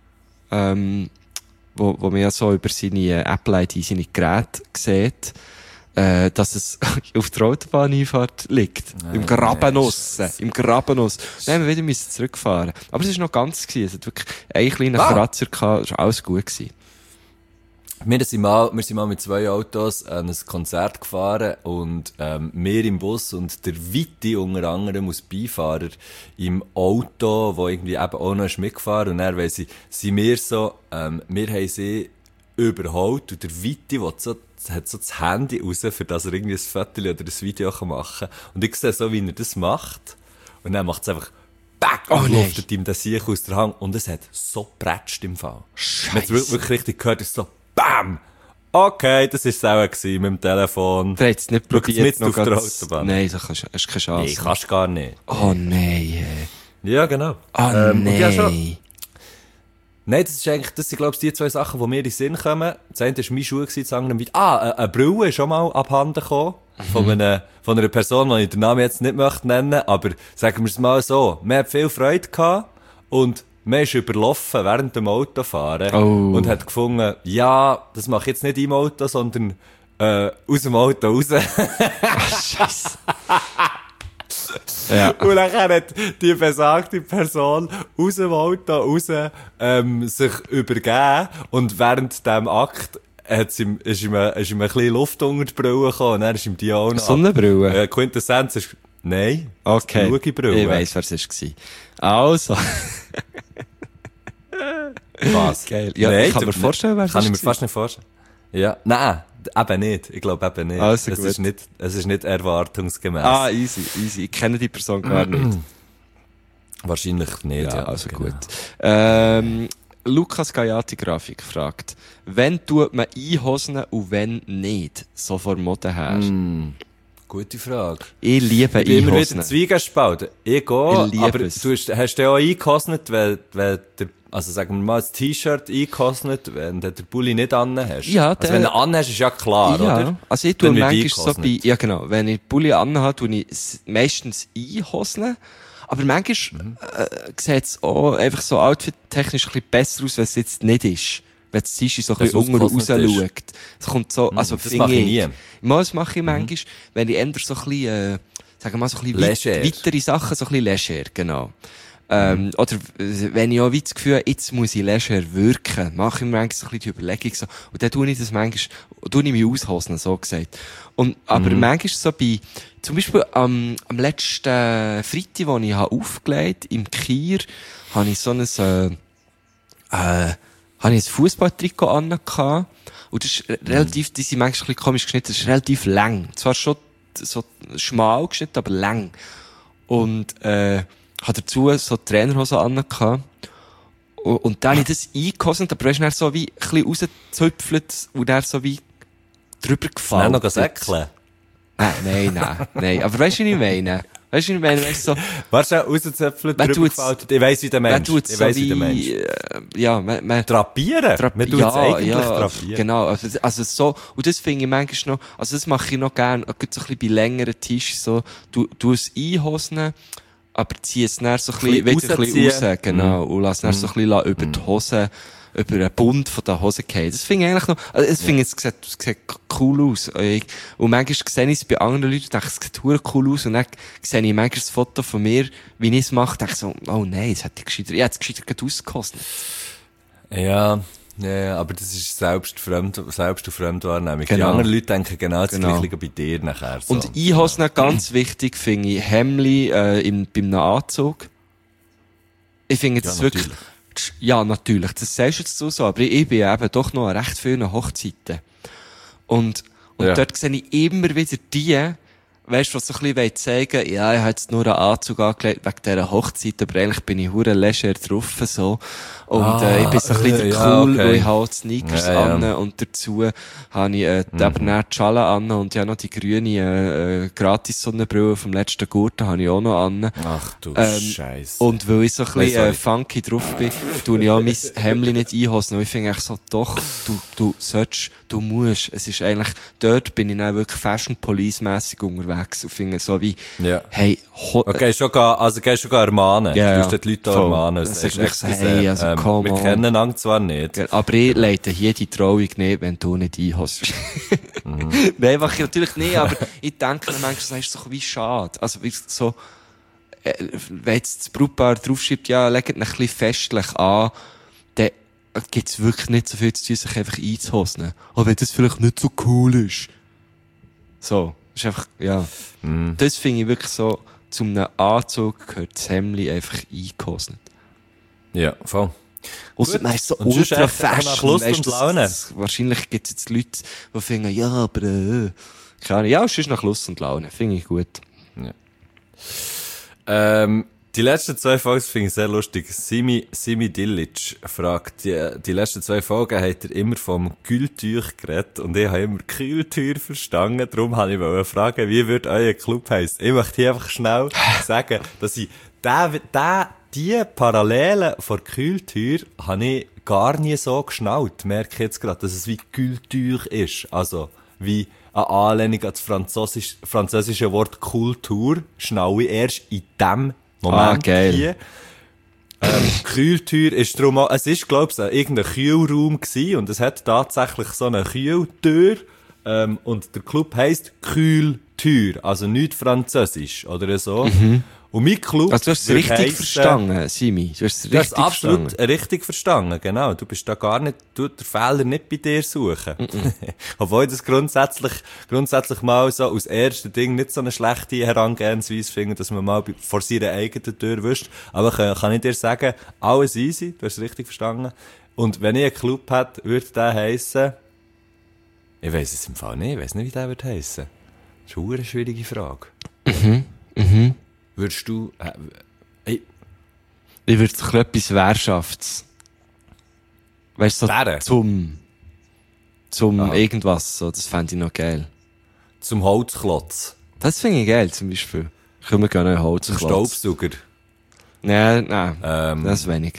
A: wo man ja so über seine Apple-ID, seine Geräte sieht, dass es auf der Autobahneinfahrt liegt. Im Graben aussen. Im Graben aussen. Dann haben wir wieder zurückfahren. Aber es war noch ganz gewesen. Es hat wirklich einen kleinen Kratzer gehabt. Es war alles gut gewesen.
D: Wir sind mal mit 2 Autos an ein Konzert gefahren und wir im Bus und der Witti unter anderem als Beifahrer im Auto, wo irgendwie eben auch noch ist mitgefahren und dann sind wir so, wir haben sie überholt und der Witti hat so das Handy raus, für das er irgendwie ein Foto oder ein Video machen kann. Und ich sehe so, wie er das macht und dann macht es einfach back und luftet ihm das Sieg aus der Hand und es hat so prätscht im Fall. Man hat es wirklich richtig gehört, es ist so BAM! Okay, das war es auch gewesen, mit dem Telefon.
A: Du hast es nicht probiert.
D: Mitten auf der Autobahn.
A: Nein, so hast du keine Chance.
D: Nee, kannst du gar nicht.
A: Oh nein.
D: Ja, genau.
A: Nein.
D: Ja, schon. Nein, das sind, glaube ich, die 2 Sachen, die mir in den Sinn kommen. Das eine war mein Schuh, das andere eine Brille ist schon mal abhanden gekommen. Von einer Person, die ich den Namen jetzt nicht möchte nennen, aber sagen wir es mal so. Man hat viel Freude gehabt und man ist überlaufen während dem Autofahren und hat gefunden, ja, das mache ich jetzt nicht im Auto, sondern aus dem Auto raus.
A: Scheiße. Ja.
D: Und dann hat die besagte Person aus dem Auto raus sich übergeben und während dem Akt ist ihm ein bisschen Luft unter die Brille gekommen und dann ist ihm die auch noch...
A: Sonnenbrille?
D: Quintessenz ist... Nein.
A: Okay.
D: Brille.
A: Ich weiss, wer es war. Also.
D: Was?
A: Geil. Ja,
D: Nein,
A: ich kann mir vorstellen, wer
D: kann ich mir
A: das
D: fast nicht vorstellen. Ja, nein, eben nicht. Ich glaube eben nicht.
A: Also
D: es
A: gut.
D: ist nicht erwartungsgemäß.
A: Ah, easy. Ich kenne die Person gar nicht.
D: Wahrscheinlich nicht, ja.
A: Also
D: genau.
A: gut. Lukas Gayati Grafik fragt, wenn tut man Einhosen und wenn nicht? So vor Mode her.
D: Gute Frage.
A: Ich liebe
D: Ich bin immer wieder
A: Einhosen.
D: zwiegespalten. Ich gehe,
A: Ich liebe
D: aber
A: es.
D: du hast ja auch eingekostet, weil der, also sagen wir mal, das T-Shirt eingekostet, wenn du den Pulli nicht anhast.
A: Ja,
D: also wenn du anhast, ist ja klar,
A: Ja,
D: oder?
A: also ich tue
D: Dann wird
A: manchmal so
D: eingekostet.
A: bei, ja genau, wenn ich Pulli anhabe, tue ich meistens Einhosen. Aber manchmal sieht es auch einfach so outfit-technisch ein bisschen besser aus, wenn es jetzt nicht ist. Wenn das T-Shirt so ein
D: Dass
A: bisschen
D: es
A: unten raus
D: ausgekostet
A: schaut. Es kommt so, also
D: das
A: finde
D: mache ich nie.
A: Mal, das mache ich manchmal, wenn ich eher so ein bisschen, sagen wir mal, so ein bisschen
D: Leger.
A: weitere Sachen, so ein bisschen leger, genau. Oder wenn ich auch wie das Gefühl habe, jetzt muss ich leger wirken, mache ich mir manchmal so ein bisschen die Überlegung so. Und dann tue ich das manchmal, tue ich mich aushosen, so gesagt. Aber manchmal so bei, zum Beispiel am letzten Freitag, wo ich habe aufgelegt, im Kier, habe ich so ein, habe ich ein Fußballtrikot angehabt. Und das ist relativ, die sind manchmal ein bisschen komisch geschnitten, das ist relativ lang. Zwar schon so schmal geschnitten, aber lang. Und, hat dazu so Trainerhosen angehabt. Und dann habe ich das eingehostet, aber weißt du, dann so wie ein bisschen rausgezöpfelt und dann so wie drüber gefallen.
D: Dann noch säckeln.
A: Nein. Aber weißt du, was ich meine? Weißt du, so,
D: Weißt du, rausgezöpfelt,
A: Man
D: drüber
A: tut's-
D: gefaltet. Ich weiss, wie der
A: man
D: Mensch.
A: tut
D: Ich
A: so
D: weiss, wie der
A: wie,
D: Mensch.
A: ja, man
D: Drapieren? Man tut es eigentlich drapieren.
A: Genau, also so, und das finde ich manchmal noch, also das mache ich noch gern, auch so ein bisschen bei längeren Tischen, so, du es einhosen, aber zieh es dann so ein bisschen, wieder ein bisschen
D: rausziehen.
A: raus, genau, und lass dann so ein bisschen über die Hose, über den Bund von der Hose gehen. Das finde ich eigentlich noch, also das finde ich, es sieht cool aus. Und manchmal sehe ich es bei anderen Leuten, denke ich, es sieht verdammt cool aus, und dann sehe ich manchmal das Foto von mir, wie ich es mache, denke ich so, oh nein, das hätte ich hätte es gescheiter gerade ausgekostet.
D: Ja, aber das ist selbst und Fremdwahrnehmung. Die
A: Genau.
D: anderen Leute denken genau das
A: Genau.
D: Gleiche bei dir nachher. So.
A: Und Einhosen ganz wichtig, finde ich, Hemli, beim einem Anzug. Ich finde das
D: Ja,
A: wirklich,
D: natürlich.
A: ja, natürlich, das sagst du jetzt so, aber ich bin eben doch noch an recht vielen Hochzeiten. Und
D: Ja.
A: dort sehe ich immer wieder die, weißt du, was so ein bisschen zeigen wollen, ja, ich habe jetzt nur einen Anzug angelegt wegen dieser Hochzeit, aber eigentlich bin ich hure leger drauf, so. Und, ich bin so ein bisschen
D: ja,
A: cool,
D: okay.
A: weil ich habe auch die Sneakers
D: Ja,
A: an, und dazu habe ich, eben dann die Schale an, und ich habe noch die grüne, gratis Sonnenbrille vom letzten Gurten habe ich auch noch an.
D: Ach du Scheiße.
A: Und weil ich so ein bisschen
D: sorry.
A: funky drauf bin, tue ich auch mein Hemdli nicht einhosen. Und ich finde eigentlich so, doch, du sollst, du musst. Es ist eigentlich, dort bin ich dann wirklich Fashion Police-mässig unterwegs und finde so wie,
D: Ja.
A: hey,
D: Okay, gehst du sogar ermahnen.
A: Ja,
D: Du
A: ja.
D: tust die Leute auch
A: Voll.
D: ermahnen.
A: Das
D: sagst
A: ist wirklich so,
D: excuse,
A: hey, also come
D: wir
A: on.
D: kennen einander zwar nicht.
A: aber ich leite hier die Trauung nicht, wenn du nicht einhosst. Nein, mache ich natürlich nicht, aber ich denke mir manchmal, das ist so wie schade. Also, wie so, wenn jetzt das Brautpaar draufschreibt, ja, legt ihn ein bisschen festlich an, dann gibt's wirklich nicht so viel zu tun, sich einfach einzuhosen. Auch wenn das vielleicht nicht so cool ist. So. Das ist einfach, ja. Das finde ich wirklich so, zum einem Anzug gehört das Hemdli einfach eingehosen.
D: Ja, voll.
A: Ausser
D: Gut.
A: man ist so
D: Und sonst
A: ultra
D: echt nach
A: fashion.
D: Lust
A: weisst
D: und
A: du,
D: Laune.
A: Wahrscheinlich gibt es jetzt Leute, die finden, ja, aber, keine Ahnung. Ja, es ist nach Lust und Laune. Finde ich gut.
D: Die letzten 2 Folgen finde ich sehr lustig. Simi Dilic fragt, die letzten 2 Folgen hat er immer vom Kühltuch geredet und ich habe immer Kühltür verstanden. Darum habe ich wollte fragen, wie wird euer Club heissen? Ich möchte hier einfach schnell sagen, dass ich die Parallelen vor Kühltür habe ich gar nie so geschnallt. Merke ich jetzt gerade, dass es wie Kühltuch ist. Also, wie eine Anlehnung an das französische Wort Kultur, schnaue ich erst in dem Moment
A: geil.
D: hier. Kühltür ist drum auch, es ist, glaub's, irgendein Kühlraum gewesen und es hat tatsächlich so eine Kühltür, und der Club heisst Kühltür, also nicht französisch, oder so. Und mein Club...
A: Also du hast es richtig verstanden, Simi. Du hast es
D: Du hast
A: richtig
D: absolut
A: verstanden.
D: richtig verstanden, genau. Du bist da gar nicht, du den Fehler nicht bei dir suchen. Obwohl ich das grundsätzlich mal so aus ersten Ding nicht so eine schlechte Herangehensweise finde, dass man mal vor seiner eigenen Tür wischt. Aber kann ich dir sagen, alles easy, du hast es richtig verstanden. Und wenn ich einen Club hätte, würde der heissen, ich weiss es im Fall nicht, ich weiss nicht, wie der wird heissen. Das ist eine schwierige Frage. Würdest du,
A: Ich würde doch etwas Wehrschafts. Weißt du, so
D: Wehren?
A: zum irgendwas, so, das fände ich noch geil.
D: zum Holzklotz,
A: Das finde ich geil, zum Beispiel. Können wir gerne einen
D: zum
A: Holzklotz.
D: Staubsauger,
A: Nein, das ist weniger.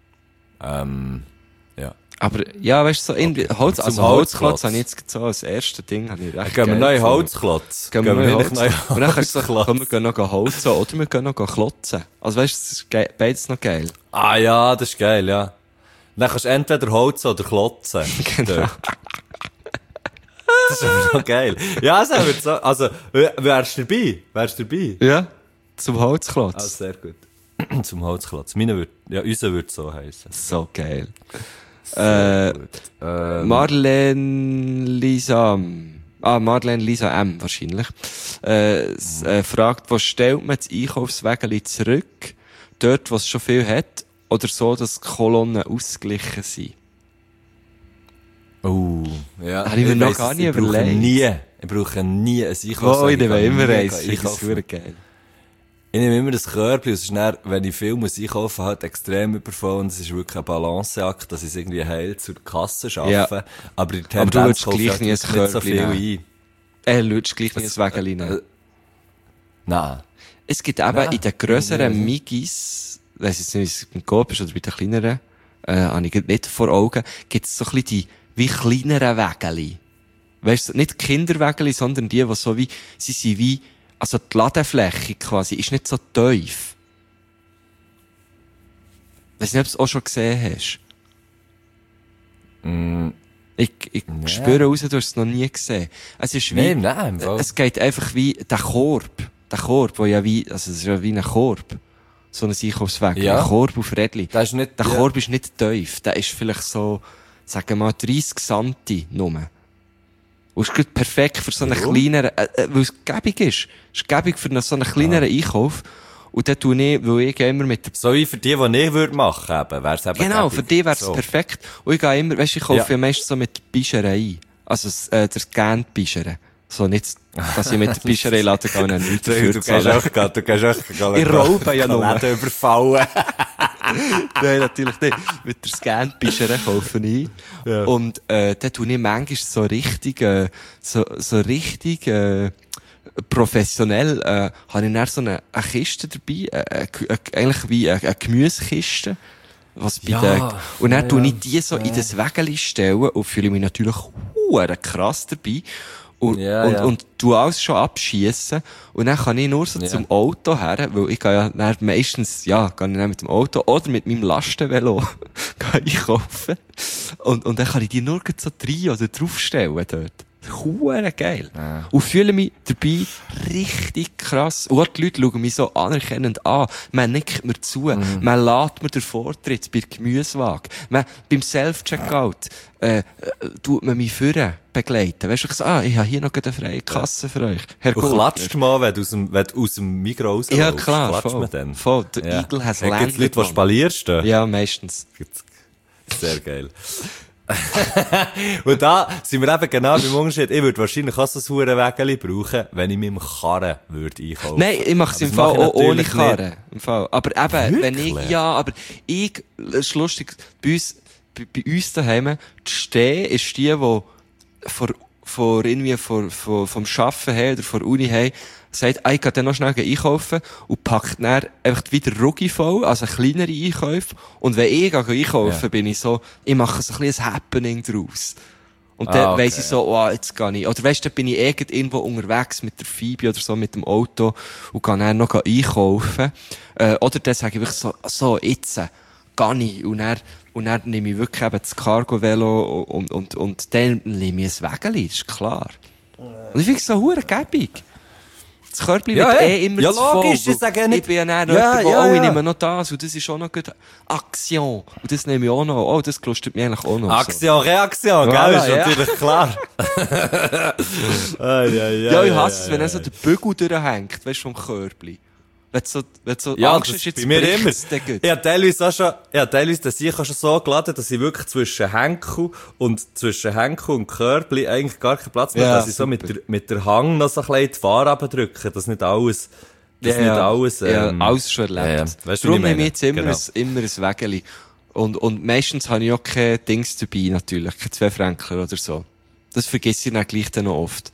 D: ja.
A: Aber, ja, weißt du, so irgendwie,
D: Zum
A: Holzklotz
D: Holzklotz.
A: habe ich jetzt so als erstes Ding, habe ich recht
D: Gehen wir
A: geil
D: noch in
A: gefunden.
D: Holzklotz?
A: Gehen wir noch in
D: nicht noch in
A: Holzklotz. Und dann kannst du so,
D: Holzklotz?
A: komm, wir gehen noch holzen, oder wir gehen noch klotzen. Also weißt du, das ist beides noch geil.
D: Ah ja, das ist geil, ja. Dann kannst du entweder holzen oder klotzen.
A: Genau.
D: Das ist aber noch geil. Ja, so wird so, also, wärst du dabei?
A: Ja, zum Holzklotz.
D: Ah, sehr gut. Zum Holzklotz. Unser würde so heissen.
A: So geil.
D: Gut.
A: Marlene Lisa M, wahrscheinlich, fragt, wo stellt man das Einkaufswägeli zurück? Dort, wo es schon viel hat? Oder so, dass die Kolonnen ausgeglichen sind?
D: Oh, ja.
A: Habe ich mir noch
D: weiss
A: gar
D: es,
A: nie überlegt.
D: Ich brauche nie ein Einkaufswagen.
A: Oh, ich nehme immer
D: nie
A: eins. Ich finde
D: einkaufen.
A: es super geil.
D: Ich nehme immer das Körbchen, und es ist dann, wenn ich viel muss einkaufen, halt extrem überfallen, und es ist wirklich ein Balanceakt, dass ich es irgendwie heil zur Kasse schaffe.
A: Ja.
D: Aber die
A: Aber du würdest
D: kaufe ich
A: gleich nie ein
D: halt nicht so viel
A: Körbchen
D: ein.
A: Du würdest gleich nicht ein Wägeli nehmen.
D: Nein.
A: Es gibt eben in den grösseren Migis, weiss jetzt nicht, wie es beim Coop ist oder bei den kleineren, habe ich nicht vor Augen, gibt es so ein bisschen die, wie kleineren Wägeli. Weißt du, nicht Kinderwägeli, sondern die so wie, sie sind wie, also die Ladefläche quasi ist nicht so tief. Weiss nicht, ob du es auch schon gesehen hast. Ich spüre raus, du hast es noch nie gesehen. Es ist wie,
D: Nein, im Fall.
A: es geht einfach wie der Korb, wo ja wie, also es ist ja wie ein Korb. So ein Einkaufsweg.
D: Ja.
A: Ein Korb auf Rädli.
D: Das ist nicht,
A: Der Korb ist nicht tief. Der ist vielleicht so, sagen wir mal, 30 Santi nur. Und ist gut perfekt für so einen
D: Warum?
A: kleineren, weil es gäbig ist. Es ist gäbig für so einen kleineren Einkauf. Und dann tue ich, weil ich gehe immer mit der,
D: so wie für die ich würde machen, wär's eben
A: genau,
D: gäbig.
A: für die wär's
D: So.
A: perfekt. Und ich gehe immer, weisst, ich kaufe
D: Ja.
A: ja meistens so mit der Bischerei. Also, der Scan-Bischere. So nicht, dass ich mit der Bischerei laden kann und nichts dafür
D: Du gehst
A: zahlen.
D: auch,
A: Ich raube ja nur.
D: Läden überfallen.
A: Nein, natürlich nicht. Mit der Scan-Bischerei kaufe ich.
D: Ja.
A: Und, dann tue ich manchmal so richtig, professionell, habe ich dann so eine Kiste dabei, eigentlich wie eine Gemüsekiste. Was bei und dann tue ich die so in das Wägeli stellen und fühle mich natürlich krass dabei. Und tu alles schon abschießen. Und dann kann ich nur so zum Auto her, weil ich gehe ja dann meistens, gehe ich dann mit dem Auto oder mit meinem Lastenvelo einkaufen. Und dann kann ich die nur so rein oder draufstellen dort. Hure geil.
D: Ja.
A: Und fühle mich dabei richtig krass. Und auch die Leute schauen mich so anerkennend an. Man nickt mir zu. Man lädt mir den Vortritt bei der Gemüsewaage. Beim Self-Checkout, tut man mich vorne begleiten. Weißt du, ich so, ich habe hier noch eine freie Kasse für euch. Herr
D: Du
A: Gurtner.
D: klatscht mal, wenn du aus dem Mikro rauslaufst.
A: Ja, klar,
D: Klatscht
A: voll.
D: man dann.
A: Voll. Der Eagle has landed,
D: Gibt's Leute, die
A: Mann.
D: spalierst?
A: Ja, meistens.
D: Sehr geil. Und da sind wir eben genau beim Unterschied. Ich würde wahrscheinlich auch so ein Hurenwägeli brauchen, wenn ich mit dem Karren würde einkaufen.
A: Nein, ich mache es
D: Aber
A: im
D: das
A: Fall
D: mache ich
A: auch ohne
D: natürlich
A: Karren. Im Fall. Aber eben, wenn ich,
D: Wirklich?
A: es ist lustig, bei uns daheim, die Steh ist die vom Arbeiten her oder von der Uni her, sagt, ich gehe dann noch schnell einkaufen und packt dann einfach wieder Ruggi voll, also kleinere Einkäufe. Und wenn ich gehe einkaufen, bin ich so, ich mache so ein bisschen ein Happening draus. Und dann weiss ich so, jetzt gehe ich. Oder weisst du, dann bin ich irgendwo unterwegs mit der Phoebe oder so, mit dem Auto und gehe dann noch einkaufen. Oder dann sage ich wirklich so, jetzt gehe ich. Und dann nehme ich wirklich eben das Cargo-Velo und dann nehme ich ein Wägeli, das ist klar. Und ich finde es so verdammt gäbig. das Körbchen
D: Ja,
A: wird
D: ja.
A: immer
D: Ja,
A: zu voll.
D: logisch, ich sage ja nicht-
A: Ich bin ja dann
D: Ja,
A: jemand,
D: ja,
A: oh, ich
D: ja.
A: nehme noch das und das ist auch noch gut. Aktion. Und das nehme ich auch noch. Oh, das lustet mich eigentlich auch noch. So.
D: Aktion, Reaktion, gell?
A: Voilà,
D: Ist
A: ja.
D: natürlich klar.
A: Ja, ich hasse es, wenn er so der Bügel durchhängt, weißt du, vom Körbchen. Wenn du so
D: Ja,
A: Angst
D: das
A: hast, jetzt
D: bei mir immer.
A: bricht's dann gut.
D: Ich habe teilweise das ich schon so geladen, dass ich wirklich zwischen Henkel und Körbli eigentlich gar keinen Platz mehr habe,
A: Ja,
D: dass ich so
A: super.
D: mit der Hang noch so ein bisschen die Fahre runterdrücke, dass nicht alles,
A: alles schon erlebt.
D: ja, ja. Weißt du,
A: Darum
D: was ich
A: nehme
D: meine?
A: ich jetzt immer,
D: Genau.
A: immer ein Wägeli. Und meistens habe ich auch keine Dings dabei, natürlich. Keine 2 Franken oder so. Das vergesse ich dann gleich dann noch oft.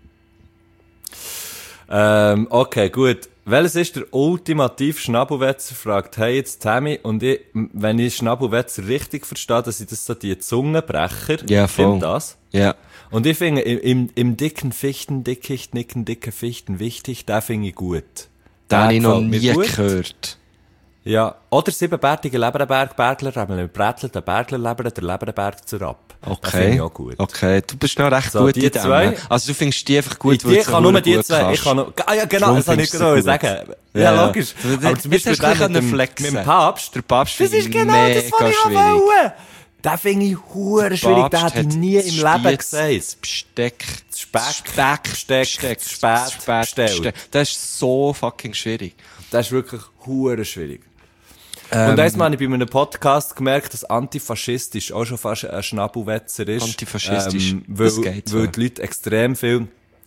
D: Okay, gut. Welches ist der ultimative Schnabelwetzer? Fragt hey jetzt Tammy. Und ich, wenn ich Schnabelwetzer richtig verstehe, dass ich das so die Zungenbrecher.
A: Ja, voll.
D: Stimmt das?
A: Ja.
D: Und ich finde, im dicken Fichten, dicke Fichten wichtig, den finde ich gut.
A: Den habe ich noch
D: gefällt mir
A: nie
D: gut.
A: gehört.
D: Ja. Oder siebenbärtige Leberenberg, Bergler, Brätler, der Berglerleber, der Leberenberg zur Ab. Den finde
A: Okay.
D: ich auch gut.
A: Okay. Du bist noch recht
D: So,
A: gut
D: die
A: in dem.
D: zwei.
A: Also du findest die einfach gut,
D: Ich
A: du
D: kann nur die
A: gut
D: zwei,
A: kannst.
D: ich kann noch, ja genau,
A: Darum
D: das wollte ich
A: findest du
D: gerade
A: gut.
D: sagen. Ja,
A: Ja.
D: logisch.
A: Du-
D: Aber zum
A: jetzt
D: Beispiel
A: hast du
D: den
A: können
D: mit
A: flexen.
D: dem Papst.
A: Der Papst
D: Das
A: finde
D: ist
A: ich
D: genau das, was
A: mega
D: ich
A: schwierig.
D: wollte. Den finde ich hure schwierig, den
A: Papst
D: hätte ich
A: hat
D: nie im
A: das
D: Leben
A: Spiez,
D: gesehen.
A: das Besteck,
D: Das Speck, Spät, bestellt.
A: Das ist so fucking schwierig.
D: Das ist wirklich hure schwierig. Und einmal habe ich bei einem Podcast gemerkt, dass antifaschistisch auch schon fast ein Schnabelwetzer ist.
A: Antifaschistisch,
D: weil,
A: das geht so.
D: weil die Leute extrem viel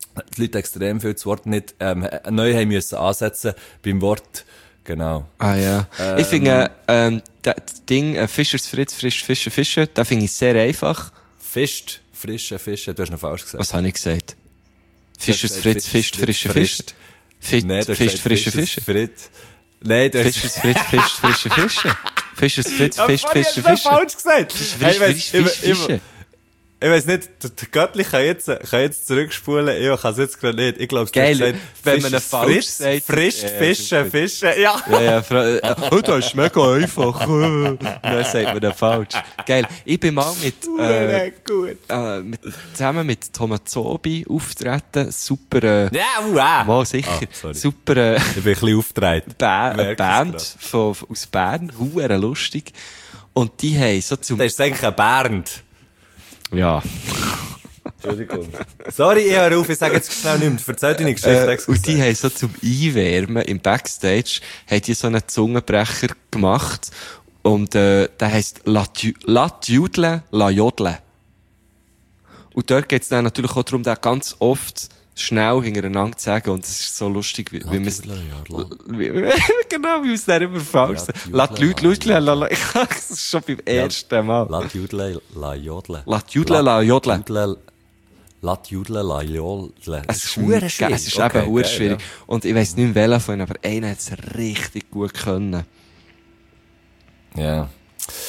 D: das Wort nicht neu haben müssen ansetzen beim Wort, genau.
A: Ah ja. Ich finde, das Ding, Fischers Fritz, frisch Fische, das finde ich sehr einfach.
D: Fischt, frische Fische, du hast noch falsch gesagt.
A: Was habe ich gesagt? Fischers
D: Du hast
A: Fritz,
D: gesagt,
A: frische Fische.
D: Nein, du hast
A: Fischt
D: gesagt,
A: frische
D: Fischers
A: Fische.
D: Fritz. Nein, du hast
A: Fischers Fritz, frische Fische. Fischers Fritz,
D: Ja,
A: frische
D: vorhin hast du noch
A: Fische.
D: falsch gesagt. Hey,
A: Fische.
D: Ich weiss nicht, der Göttli kann jetzt zurückspulen, ich kann es jetzt gerade nicht. Ich glaube,
A: Geil, wenn man einen falsch sagt.
D: Frischt,
A: Ja,
D: Fische, ja.
A: Ja, ja, oh, das ist mega einfach. Dann sagt man das falsch. Geil. Ich bin mal
D: Gut.
A: zusammen mit Tomazobi auftreten. Super,
D: Ja,
A: mal sicher.
D: Ah, sorry.
A: Super,
D: Ich bin ein bisschen aufgedreht.
A: Band
D: Merkst
A: aus Bern. Huere lustig. Und die haben so zum,
D: Das ist eigentlich ein Bernd.
A: ja.
D: Entschuldigung. Sorry, ich höre auf, ich sage jetzt schnell nichts. Erzähl deine Geschichte.
A: Und die haben so zum Einwärmen im Backstage, haben die so einen Zungenbrecher gemacht. Und, der heisst La Judle, La Jodle. Und dort geht's dann natürlich auch darum, den ganz oft schnell hintereinander zu sagen. Und es ist so lustig, wie man es, genau, wie man es dann immer falsch sagt. La Judle, La La, ich sag es schon beim ersten Mal.
D: La Judle, La Jodle.
A: La Judle, La Jodle.
D: La Judle, La Jodle.
A: Es ist
D: verdammt
A: schwierig. Es ist eben verdammt schwierig. Und ich weiss nicht mehr welcher von ihnen, aber einer hat es richtig gut können.
D: Ja.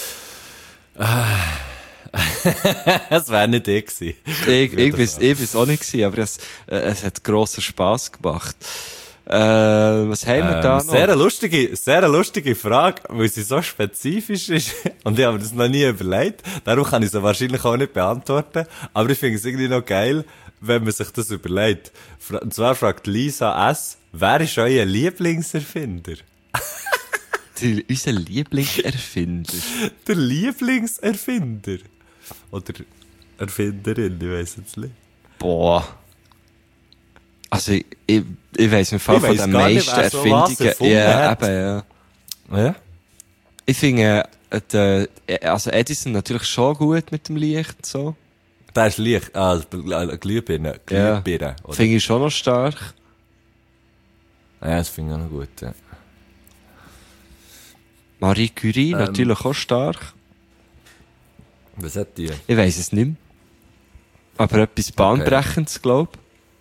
D: Das wäre nicht ich gewesen.
A: Ich weiß auch nicht gewesen, aber es hat grossen Spass gemacht. Was haben wir da noch?
D: Sehr eine lustige Frage, weil sie so spezifisch ist. Und ich habe mir das noch nie überlegt. Darum kann ich sie wahrscheinlich auch nicht beantworten. Aber ich finde es irgendwie noch geil, wenn man sich das überlegt. Und zwar fragt Lisa S., wer ist euer Lieblingserfinder?
A: Unser Lieblingserfinder.
D: Der Lieblingserfinder. Oder Erfinderin, ich weiss jetzt nicht.
A: Boah. Also, ich weiss im Fall
D: Ich
A: von
D: weiss
A: den
D: gar nicht,
A: meisten
D: wer so was
A: Erfindungen.
D: erfunden
A: Ja,
D: hat.
A: eben, ja.
D: Ja?
A: Ich finde, also Edison natürlich schon gut mit dem Licht, so.
D: Der ist Licht, Glühbirne,
A: Ja.
D: oder?
A: Finde ich schon noch stark.
D: Ja, das finde ich auch noch gut, ja.
A: Marie Curie, natürlich auch stark.
D: Was hat die?
A: Ich weiss es nicht mehr. Aber etwas Bahnbrechendes, glaub.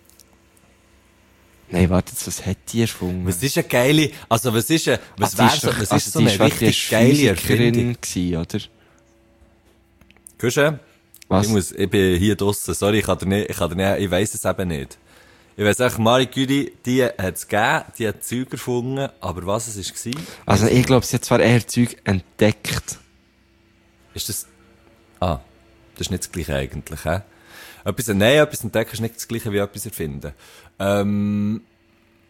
A: Nein, warte, was hat die erfunden?
D: Was ist eine geile, also was ist eine, was
A: die
D: wäre
A: ist
D: so,
A: doch-
D: was
A: also
D: ist so
A: die
D: eine
A: wirklich
D: richtig geile Erfindung?
A: Physikerin gewesen, oder?
D: Kusche?
A: Was?
D: Ich bin hier draussen, sorry, ich weiss es eben nicht. Ich weiss echt, Marie Curie, die hat's gegeben, die hat Zeug erfunden, aber was es war?
A: Also ich glaube, sie hat zwar eher Zeug entdeckt.
D: Ist das, das ist nicht das Gleiche eigentlich, hä? Etwas entdecken ist nicht das Gleiche wie etwas erfinden.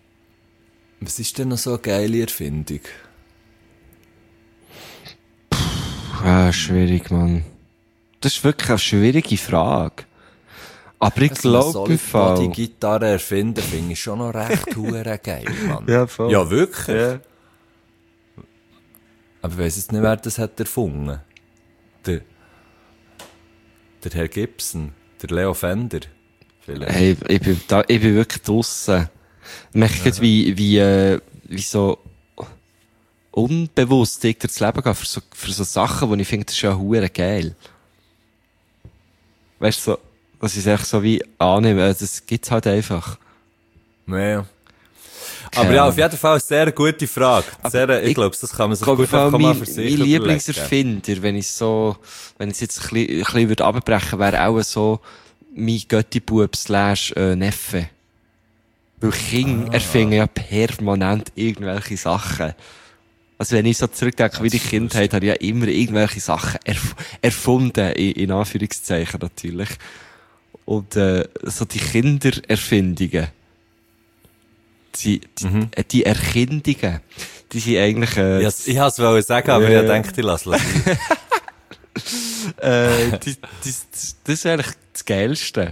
D: Was ist denn noch so eine geile Erfindung?
A: Schwierig, Mann. Das ist wirklich eine schwierige Frage. Aber ich glaube im Fall...
D: die Gitarre erfinden, finde ich schon noch recht hure geil, Mann.
A: Ja, voll.
D: Ja, wirklich.
A: Ja.
D: Aber ich weiss jetzt nicht, wer das hat erfunden. Der Herr Gibson, der Leo Fender. Vielleicht.
A: Hey, ich bin wirklich draussen. Ich merke wie so unbewusst ich durchs Leben gehe für so Sachen, wo ich finde, das ist ja hure geil. Weißt du, so, dass ich es echt so wie annehme, das gibt's halt einfach.
D: Ja. Aber ja, auf jeden Fall eine sehr gute Frage. Ich glaube, das kann man sich gut einfach mal für sich
A: mein Lieblingserfinder, wenn ich es jetzt ein bisschen würde abbrechen, wäre auch so mein Göttibub / Neffe. Weil Kinder erfinden ja permanent irgendwelche Sachen. Also wenn ich so zurückdenke, wie die Kindheit, habe ich ja immer irgendwelche Sachen erfunden, in Anführungszeichen natürlich. Und so die Kindererfindungen, die Erkindungen, die sind eigentlich...
D: ich wollte es sagen, aber ich dachte, ich lasse
A: das ist eigentlich das Geilste.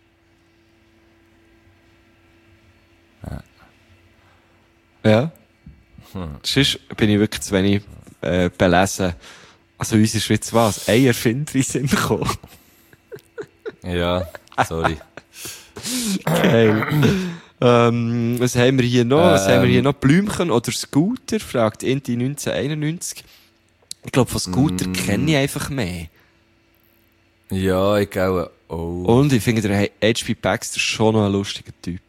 A: Ja. Sonst bin ich wirklich zu wenig belesen. Also in unserer Schweiz was? Ein Erfinder sind gekommen.
D: Ja, sorry.
A: Geil. Was haben wir hier noch? Blümchen oder Scooter? Fragt Inti 1991. Ich glaube, von Scooter kenne ich einfach mehr.
D: Ja, ich glaube auch.
A: Und ich finde, der H.P. Baxter schon noch ein lustiger Typ.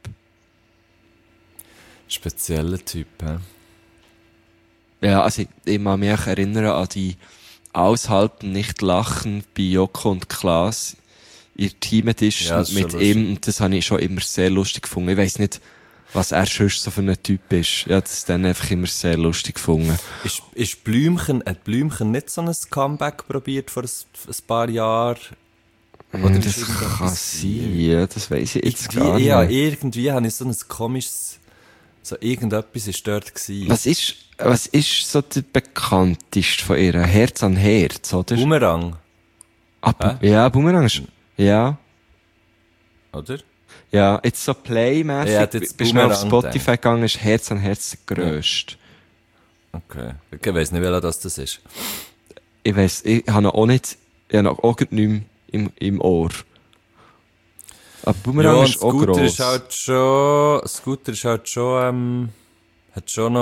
D: Spezieller Typ, hä?
A: Ja, also ich mag mich erinnern an die Aushalten, nicht lachen bei Joko und Klaas. Ihr Team-Edition mit ihm, und das habe ich schon immer sehr lustig gefunden. Ich weiss nicht, was er sonst so für ein Typ ist. Ja, das dann einfach immer sehr lustig gefunden.
D: Hat Blümchen nicht so ein Comeback probiert vor ein paar Jahren?
A: Oder das kann sein, ja, das weiss ich jetzt gar nicht.
D: Ja, irgendwie habe ich so ein komisches, so irgendetwas ist dort gewesen.
A: Was ist so der bekannteste von ihr? Herz an Herz, oder?
D: Boomerang.
A: Ja, Boomerang ist, ja.
D: Oder?
A: Ja, jetzt so Play-mässig.
D: Ja,
A: bist du mal auf Spotify gegangen, ist Herz an Herz der grösste.
D: Okay. Ich weiss nicht, welcher das ist.
A: Ich weiss, ich habe auch nicht mehr im Ohr. Aber Boomerang ist auch gross.
D: Scooter ist halt schon, hat schon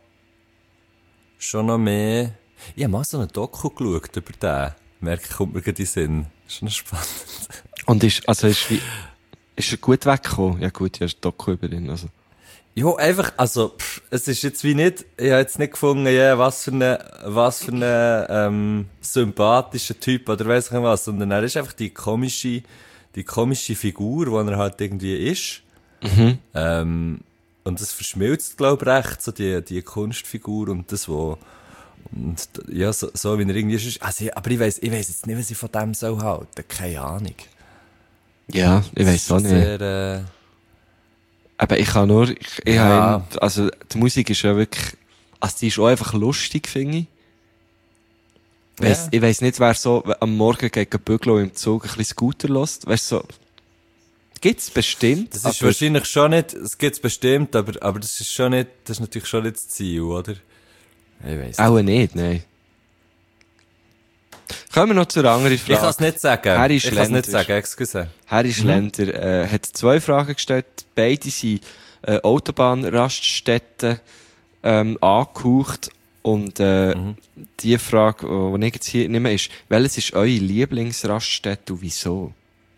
D: noch mehr. Ich habe mal so einen Doku geschaut über den. Merke, kommt mir gerade in den Sinn. Ist schon spannend.
A: Und ist er gut weggekommen? Ja gut, ja, ist ein Doku über ihn, also.
D: Ja, einfach, also, es ist jetzt wie nicht, ich habe jetzt nicht gefunden, ja, was für eine sympathischer Typ oder weiss ich nicht was, sondern er ist einfach die komische Figur, die er halt irgendwie ist. Mhm. Und das verschmilzt, glaube ich, recht, so die Kunstfigur und das, und ja, so wie er irgendwie ist. Also, aber ich weiss jetzt nicht, was ich von dem so halte. Keine Ahnung.
A: Ja, ich weiss auch nicht.
D: Sehr,
A: aber ich kann nur, also, die Musik ist ja wirklich, also, die ist auch einfach lustig, finde ich.
D: Ja.
A: Ich weiss nicht, wer so am Morgen gegen Bügel im Zug ein bisschen Scooter lässt. Weißt du, so, gibt's bestimmt.
D: Das ist wahrscheinlich schon nicht, es gibt's bestimmt, aber das ist natürlich schon nicht das Ziel, oder? Ich weiss
A: auch nicht, nein. Kommen wir noch zu einer anderen Frage.
D: Ich kann es nicht sagen. Excuse.
A: Harry Schlender hat 2 Fragen gestellt. Beide sind Autobahnraststätten angehaucht. Und die Frage, die ich jetzt hier nehme, ist, welches ist eure Lieblingsraststätte und wieso?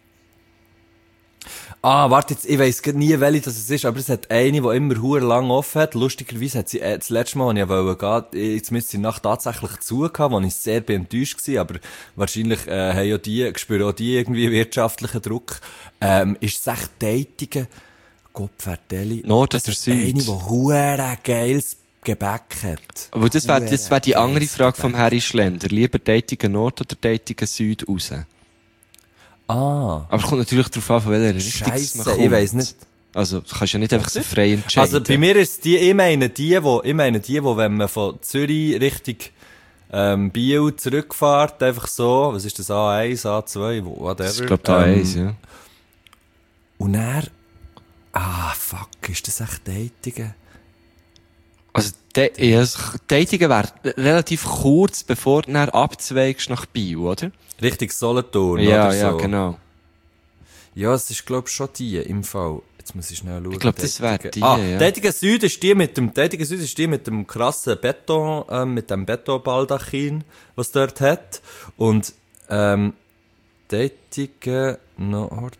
D: Warte jetzt, ich weiss nie, welche das ist, aber es hat eine, die immer hure lang offen hat. Lustigerweise hat sie das letzte Mal, als ich wollte, jetzt müsste sie Nacht tatsächlich zugehauen, wo ich sehr enttäuscht war, aber wahrscheinlich spüren auch die irgendwie wirtschaftlichen Druck. Ist es echt Datingen? Gottverdelli.
A: Nord oder Süd?
D: Eine, die hure geiles Gebäck hat.
A: Aber das wäre die andere Frage vom Harry Schlender. Lieber Datingen Nord oder Datingen Süd raus? Aber es kommt natürlich darauf an, von welcher Richtung
D: Scheisse, ich weiss nicht.
A: Also, du kannst ja nicht einfach so frei entscheiden.
D: Also bei mir ist ich meine die, wenn man von Zürich Richtung Biel zurückfährt, einfach so, was ist das, A1, A2, whatever.
A: Ich glaube, A1, ja.
D: Und dann, fuck, ist das echt Datingen?
A: Also, Datingen wäre relativ kurz, bevor du dann abzweigst nach Biel, oder?
D: Richtig Solothurn,
A: Ja,
D: oder so?
A: ja, genau.
D: Ja, es ist, glaub ich, schon die im Fall. Jetzt muss ich schnell schauen.
A: Ich glaube, das wäre die,
D: ja.
A: ja.
D: Süd ist die mit dem krassen Beton, mit dem Betonbaldachin, was dort hat. Und, Datingen Nord.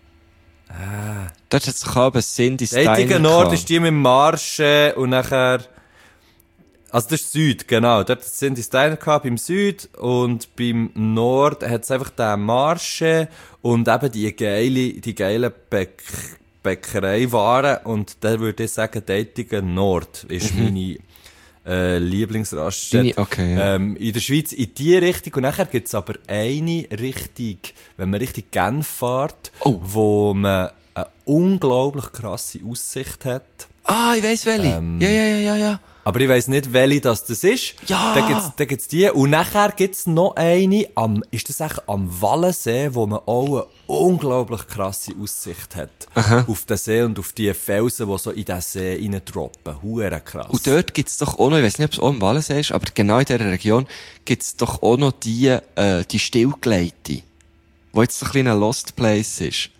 A: Dort hat es aber Cindy Steiner
D: Datingen Nord
A: gehabt.
D: ist die mit dem Marche und nachher, also das ist Süd, genau. Dort sind die Steiner gehabt, beim Süd, und beim Nord hat es einfach den Marche und eben die geile Bäckereiwaren, und da würde ich sagen, Datingen Nord ist meine Lieblingsraststätte.
A: Okay, ja.
D: In der Schweiz in die Richtung, und nachher gibt's aber eine Richtung, wenn man Richtung Genf fährt, wo man eine unglaublich krasse Aussicht hat.
A: Ich weiss welche. Ja.
D: Aber ich weiss nicht, welche das ist.
A: Ja!
D: Da gibt's die. Und nachher gibt's noch eine ist das echt am Wallensee, wo man auch eine unglaublich krasse Aussicht hat.
A: Aha.
D: Auf den See und auf die Felsen, die so in den See reindroppen. Hure krass.
A: Und dort gibt's doch auch noch, ich weiss nicht, ob es auch im Wallensee ist, aber genau in dieser Region gibt's doch auch noch die Stillgeleite, wo jetzt so ein kleiner Lost Place ist.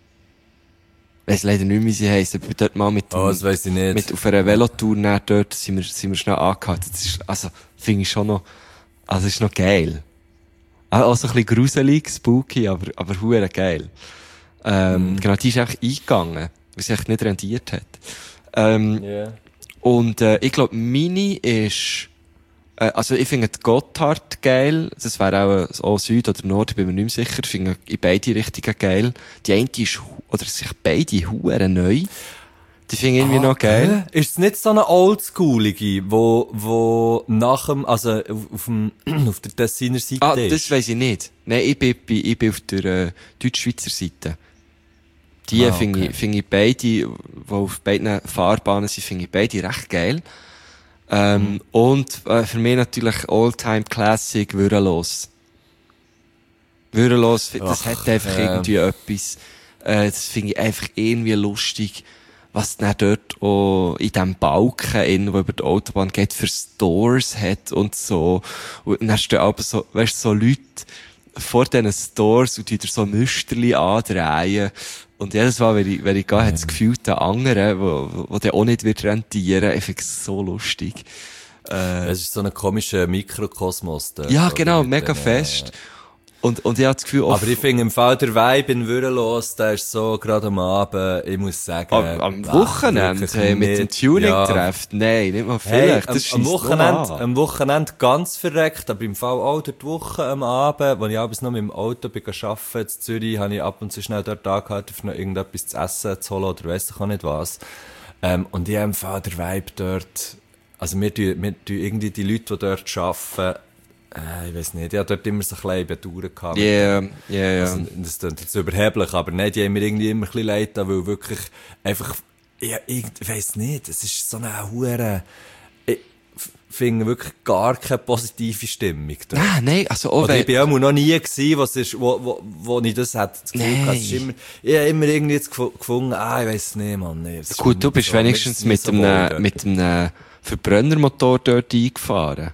A: Ich weiss leider nicht, wie sie heisst. Ich bin dort mal
D: das weiss ich nicht.
A: auf einer Velotour nach dort sind wir schnell angehalten. Das ist, also, finde ich schon noch, also, ist noch geil. Auch so ein bisschen gruselig, spooky, aber hure geil. Genau, die ist einfach eingegangen, weil sie echt nicht rendiert hat. Und, ich glaube, meine ist, also ich finde die Gotthard geil. Das wäre auch Süd oder Nord, ich bin mir nicht mehr sicher. Ich finde in beide Richtungen geil. Die eine ist, oder sich beide hure neu. Die finde ich irgendwie noch geil.
D: Ist es nicht so eine oldschoolige, wo nach dem, also auf der Tessiner Seite ist?
A: Das weiss ich nicht. Nein, ich bin auf der Deutsch-Schweizer Seite. Die
D: okay.
A: finde ich beide, die auf beiden Fahrbahnen sind, finde ich beide recht geil. Und für mich natürlich All-Time Classic Würelos. Würelos, das hat einfach irgendwie etwas. Das finde ich einfach irgendwie lustig, was dann dort auch in diesem Balken, wo über die Autobahn geht, für Stores hat und so. Und dann stehen aber so, weißt du, so Leute vor diesen Stores und die dir so Müsterli andrehen. Und jedes Mal, wenn ich gehe, hat das Gefühl, der andere, wo der auch nicht wird rentieren, ich finde es so lustig.
D: Es ist so ein komischer Mikrokosmos. Dort,
A: ja, genau, mega fest. Und ich habe das Gefühl,
D: aber ich finde im Fall der Vibe in Würelos, der ist so gerade am Abend, ich muss sagen.
A: Am Wochenende, hey, mit dem Tuning-Treff? Nein, nicht mal vielleicht.
D: Hey,
A: das
D: am Wochenende ganz verreckt, aber im Fall auch durch die Woche am Abend, wo ich abends noch mit dem Auto bin arbeiten, in Zürich, habe ich ab und zu schnell dort angehalten, um noch irgendetwas zu essen zu holen oder weiss ich auch nicht was. Und ich habe im Fall der Vibe dort, also wir tun irgendwie die Leute, die dort arbeiten, ich weiss nicht, ich hatte dort immer so ein bisschen Bedauern gehabt.
A: Ja.
D: Also, das klingt jetzt überheblich, aber nein, die haben mir irgendwie immer ein bisschen leid getan, weil wirklich einfach, ich weiss nicht, es ist so eine Hure, ich finde wirklich gar keine positive Stimmung dort.
A: Nein, also auch
D: Oder ich bin auch noch nie gewesen, wo ich das hätte, das Gefühl hatte, ich habe immer irgendwie jetzt gefunden, ich weiss nicht, Mann, nee.
A: Gut, du bist so, wenigstens mit einem Verbrennermotor dort eingefahren.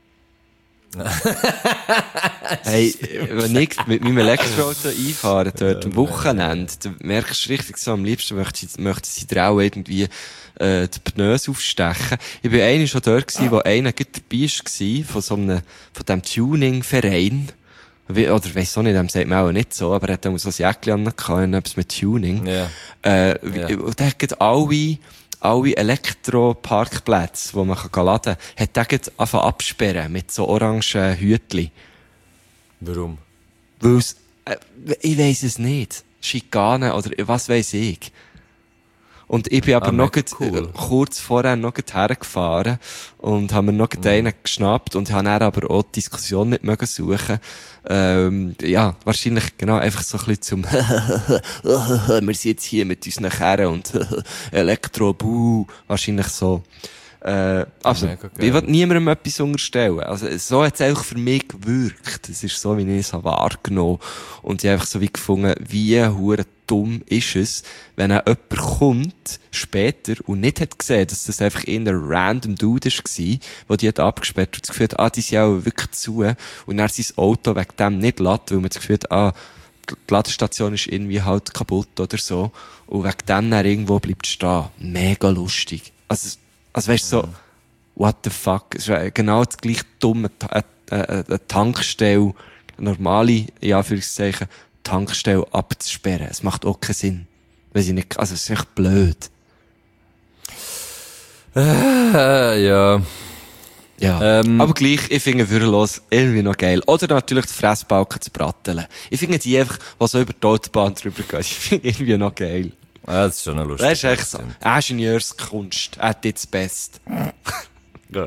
A: Hey, wenn ich mit meinem Elektroauto einfahre, dort am Wochenende, dann merkst du richtig so, am liebsten möchten sie dir auch irgendwie, die Pneus aufstechen. Ich bin einmal schon dort gewesen, wo einer dabei war, von dem Tuning-Verein. Oder weiss auch nicht, dem sagt man auch nicht so, aber er hat dann so ein Jäckchen angehabt, etwas mit Tuning.
D: Ja.
A: Und der hat alle Elektroparkplätze, wo man laden kann, hat der gerade angefangen absperren mit so orangen Hütli.
D: Warum?
A: Ich weiss es nicht. Schikane oder was weiss ich. Und ich bin aber noch
D: cool.
A: kurz vorher noch hergefahren und habe mir noch einen geschnappt und habe dann aber auch die Diskussion nicht mögen suchen. Ja, wahrscheinlich genau einfach so ein bisschen zum wir sind jetzt hier mit unseren Kerren und Elektro-Buh, wahrscheinlich so. Also, ich will niemandem etwas unterstellen. Also, so hat es eigentlich für mich gewirkt. Es ist so, wie ich es wahrgenommen habe. Und ich habe einfach so wie gefunden, wie hure dumm ist es, wenn jemand kommt, später, und nicht hat gesehen, dass das einfach irgendein random Dude war, der die hat abgesperrt und das Gefühl hat, die sind auch wirklich zu, und dann sein Auto wegen dem nicht lädt, weil man das Gefühl hat, die Ladestation ist irgendwie halt kaputt oder so, und wegen dem dann irgendwo bleibt stehen. Mega lustig. Also weißt du, so, what the fuck? Es ist genau das gleich dumme, eine Tankstelle, eine normale, in Anführungszeichen, Tankstelle abzusperren. Es macht auch keinen Sinn. Weiss ich nicht, also es ist echt blöd.
D: Ja.
A: Ja. Aber gleich, ich finde Würrelos irgendwie noch geil. Oder natürlich die Fressbalken zu bratteln. Ich finde die einfach, die so über die Autobahn drüber gehen, ich finde irgendwie noch geil.
D: Ja, das ist schon lustig.
A: Das ist echt so. Ingenieurskunst. At its best.
D: Ja.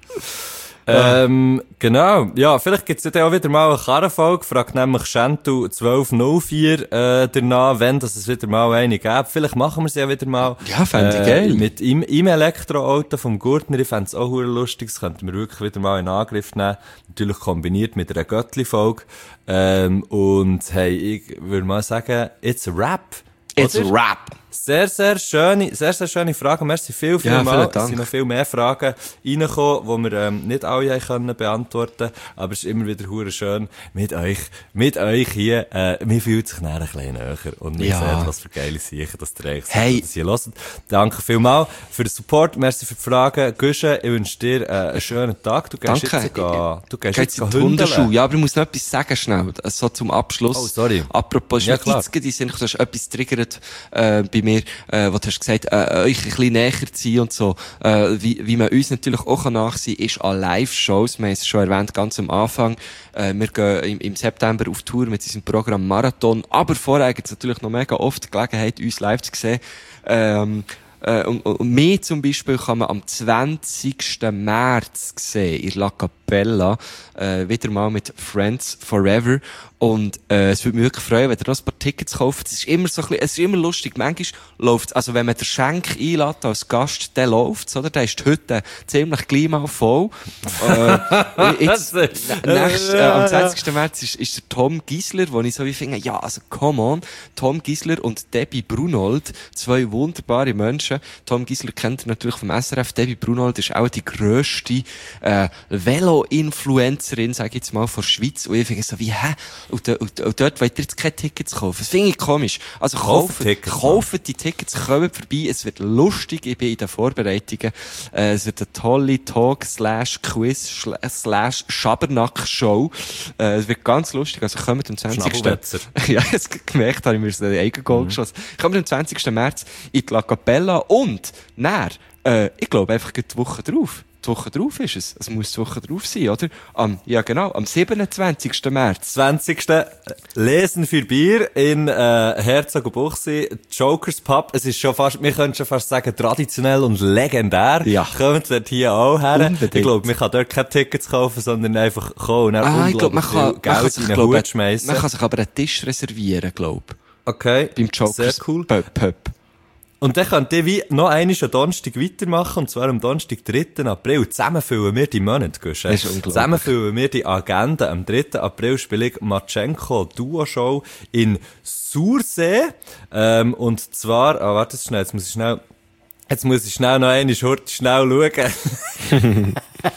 D: Genau. Ja, vielleicht gibt's ja auch wieder mal eine Karrenfolge. Fragt nämlich Shentu 1204 danach, wenn das es wieder mal eine gibt. Vielleicht machen wir sie ja wieder mal.
A: Ja, fände ich geil.
D: Mit im Elektroauto vom Gurtner. Ich fände es auch verdammt lustig. Das könnten wir wirklich wieder mal in Angriff nehmen. Natürlich kombiniert mit einer Göttli-Folge. Und hey, ich würde mal sagen, it's a wrap.
A: It's a wrap.
D: Sehr, sehr schöne Fragen. Merci viel
A: Ja,
D: mal.
A: vielen
D: Es
A: Dank.
D: sind noch viel mehr Fragen reingekommen, die wir nicht alle haben können beantworten. Aber es ist immer wieder hure schön mit euch hier. Mir fühlt sich näher ein bisschen näher. Und mir
A: Ja.
D: seht, was für geile Sachen, dass ihr eigentlich
A: Hey.
D: das hier hört. Danke vielmals für den Support. Merci für die Fragen. Güsche, ich wünsche dir einen schönen Tag. Du gehst
A: Danke.
D: jetzt du gehst
A: Geht's
D: jetzt
A: in die Hundeschuhe? Ja, aber ich muss noch etwas sagen, schnell. So zum Abschluss.
D: Oh, sorry.
A: Apropos,
D: Ja,
A: ja,
D: klar.
A: du hast etwas triggert, bei mir, wo du hast gesagt, euch ein bisschen näher zu sein und so. Wie man uns natürlich auch nachsehen kann, ist an Live-Shows. Wir haben es schon erwähnt, ganz am Anfang. Wir gehen im September auf Tour mit diesem Programm Marathon. Aber vorher gibt es natürlich noch mega oft die Gelegenheit, uns live zu sehen. Und mich zum Beispiel kann man am 20. März sehen, in La Capella, wieder mal mit Friends Forever. Und, es würde mich wirklich freuen, wenn ihr noch ein paar Tickets kauft. Es ist immer so ein bisschen, es ist immer lustig. Manchmal läuft's, also wenn man den Schenk einlädt als Gast, dann läuft's, oder? Dann ist die Hütte ziemlich gleich mal voll. Jetzt, am 20. März ist der Tom Gisler, wo ich so wie finde, ja, also come on, Tom Gisler und Debbie Brunold, zwei wunderbare Menschen. Tom Gisler kennt ihr natürlich vom SRF, Debbie Brunold ist auch die grösste Velo-Influencerin, sag ich jetzt mal, von der Schweiz. Und ich finde so wie, und dort wollt ihr jetzt keine Tickets kaufen. Das finde ich komisch. Also kauft die Tickets, kommt vorbei, es wird lustig, ich bin in den Vorbereitungen. Es wird eine tolle Talk/Quiz/Schabernack-Show. Es wird ganz lustig, also kommt am 20. Ja, jetzt gemerkt habe ich mir ein eigenes Goal geschossen. Kommt am 20. März in die La Capella und ich glaube einfach die Woche drauf. Die Woche drauf ist es. Es muss die Woche drauf sein, oder? Am 27. März.
D: 20. Lesen für Bier in Herzogenbuchsee, Jokers Pub. Es ist schon fast, wir können schon fast sagen, traditionell und legendär.
A: Ja.
D: Kommt dort hier auch her.
A: Unbedingt.
D: Ich glaube, man kann dort keine Tickets kaufen, sondern einfach kommen und dann
A: Ich glaube, man kann
D: Geld in den Hut schmeißen.
A: Man kann sich aber einen Tisch reservieren, glaube ich.
D: Okay.
A: Beim Jokers
D: Sehr cool.
A: Pub.
D: Und dann könnt ihr wie noch einmal am Donnerstag weitermachen, und zwar am Donnerstag, 3. April. Zusammen füllen wir die Monate,
A: Das ist unglaublich.
D: Zusammen füllen wir die Agenda. Am 3. April spiele ich Matschenko Duo-Show in Sursee. Und zwar, warte schnell, jetzt muss ich schnell noch einmal schnell schauen.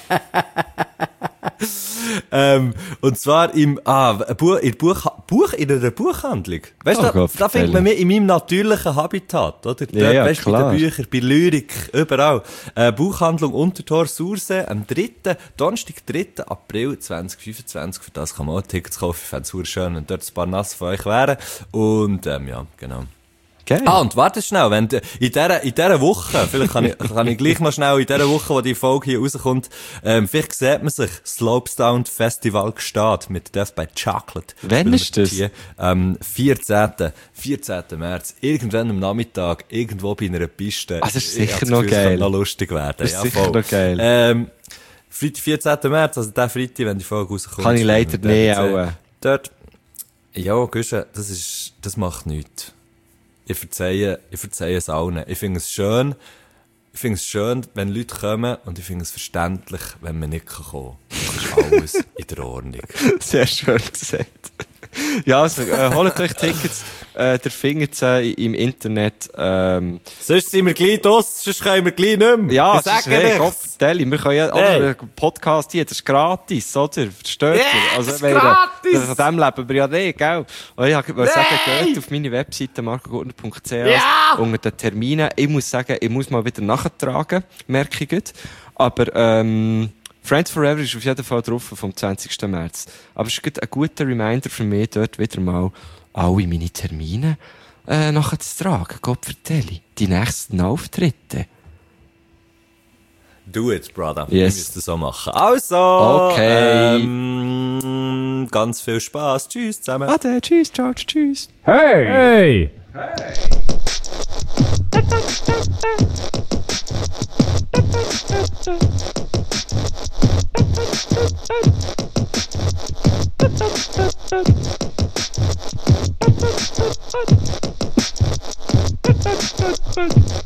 D: Und zwar in einer Buchhandlung. Weißt du, da findet man mich in meinem natürlichen Habitat, oder?
A: Ja, ja,
D: weißt,
A: klar.
D: bei den Büchern, bei Lyrik, überall. Buchhandlung Untertor Sursee, am 3. Donnerstag, 3. April 2025. Für das kann man auch Tickets kaufen. Ich fände es schön, wenn dort ein paar Nass von euch wären. Und, ja, genau.
A: Geil.
D: Und warte schnell, wenn in dieser Woche, vielleicht kann ich gleich noch schnell, in dieser Woche, wo die Folge hier rauskommt, vielleicht sieht man sich Slopestone Festival Gstaad mit Death by Chocolate.
A: Wann ist das?
D: Hier, 14. März, irgendwann am Nachmittag, irgendwo bei einer Piste.
A: Also, ist sicher
D: Ich habe das
A: noch
D: Gefühl, es
A: geil.
D: könnte noch lustig werden.
A: Das ist
D: Ja,
A: sicher
D: voll.
A: noch geil.
D: Freitag, 14. März, also der Freitag, wenn die Folge rauskommt.
A: Kann ich leider nicht auch.
D: Dort, ja, Güsche, das macht nichts. Ich verzeihe es allen. Ich finde es schön, wenn Leute kommen, und ich finde es verständlich, wenn man nicht kommen kann. Das ist alles in der Ordnung.
A: Sehr schön gesagt. Ja, also, holt euch Tickets, der findet sie im Internet,
D: Sonst sind wir gleich draus, sonst können wir gleich nicht mehr.
A: ja,
D: ich sage nichts.
A: wir können ja,
D: Hey.
A: Podcast hier, das ist gratis, oder? Versteht ihr?
D: das ist
A: wenn
D: gratis.
A: Von dem leben wir ja nicht, gell? Und ich wollte sagen, geht auf meine Webseite markogurtner.ch unter den Terminen. Ich muss sagen, ich muss mal wieder nachtragen, merke ich gut. Aber, Friends Forever ist auf jeden Fall drauf vom 20. März. Aber es ist ein guter Reminder für mich, dort wieder mal alle meine Termine nachzutragen. Gott vertelle. Die nächsten Auftritte.
D: Do it, brother.
A: Yes.
D: Wir müssen das so machen. Also,
A: Okay.
D: Ganz viel Spaß. Tschüss zusammen.
A: Ade, tschüss, George, tschüss.
E: Hey!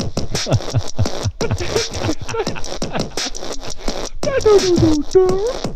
C: Du.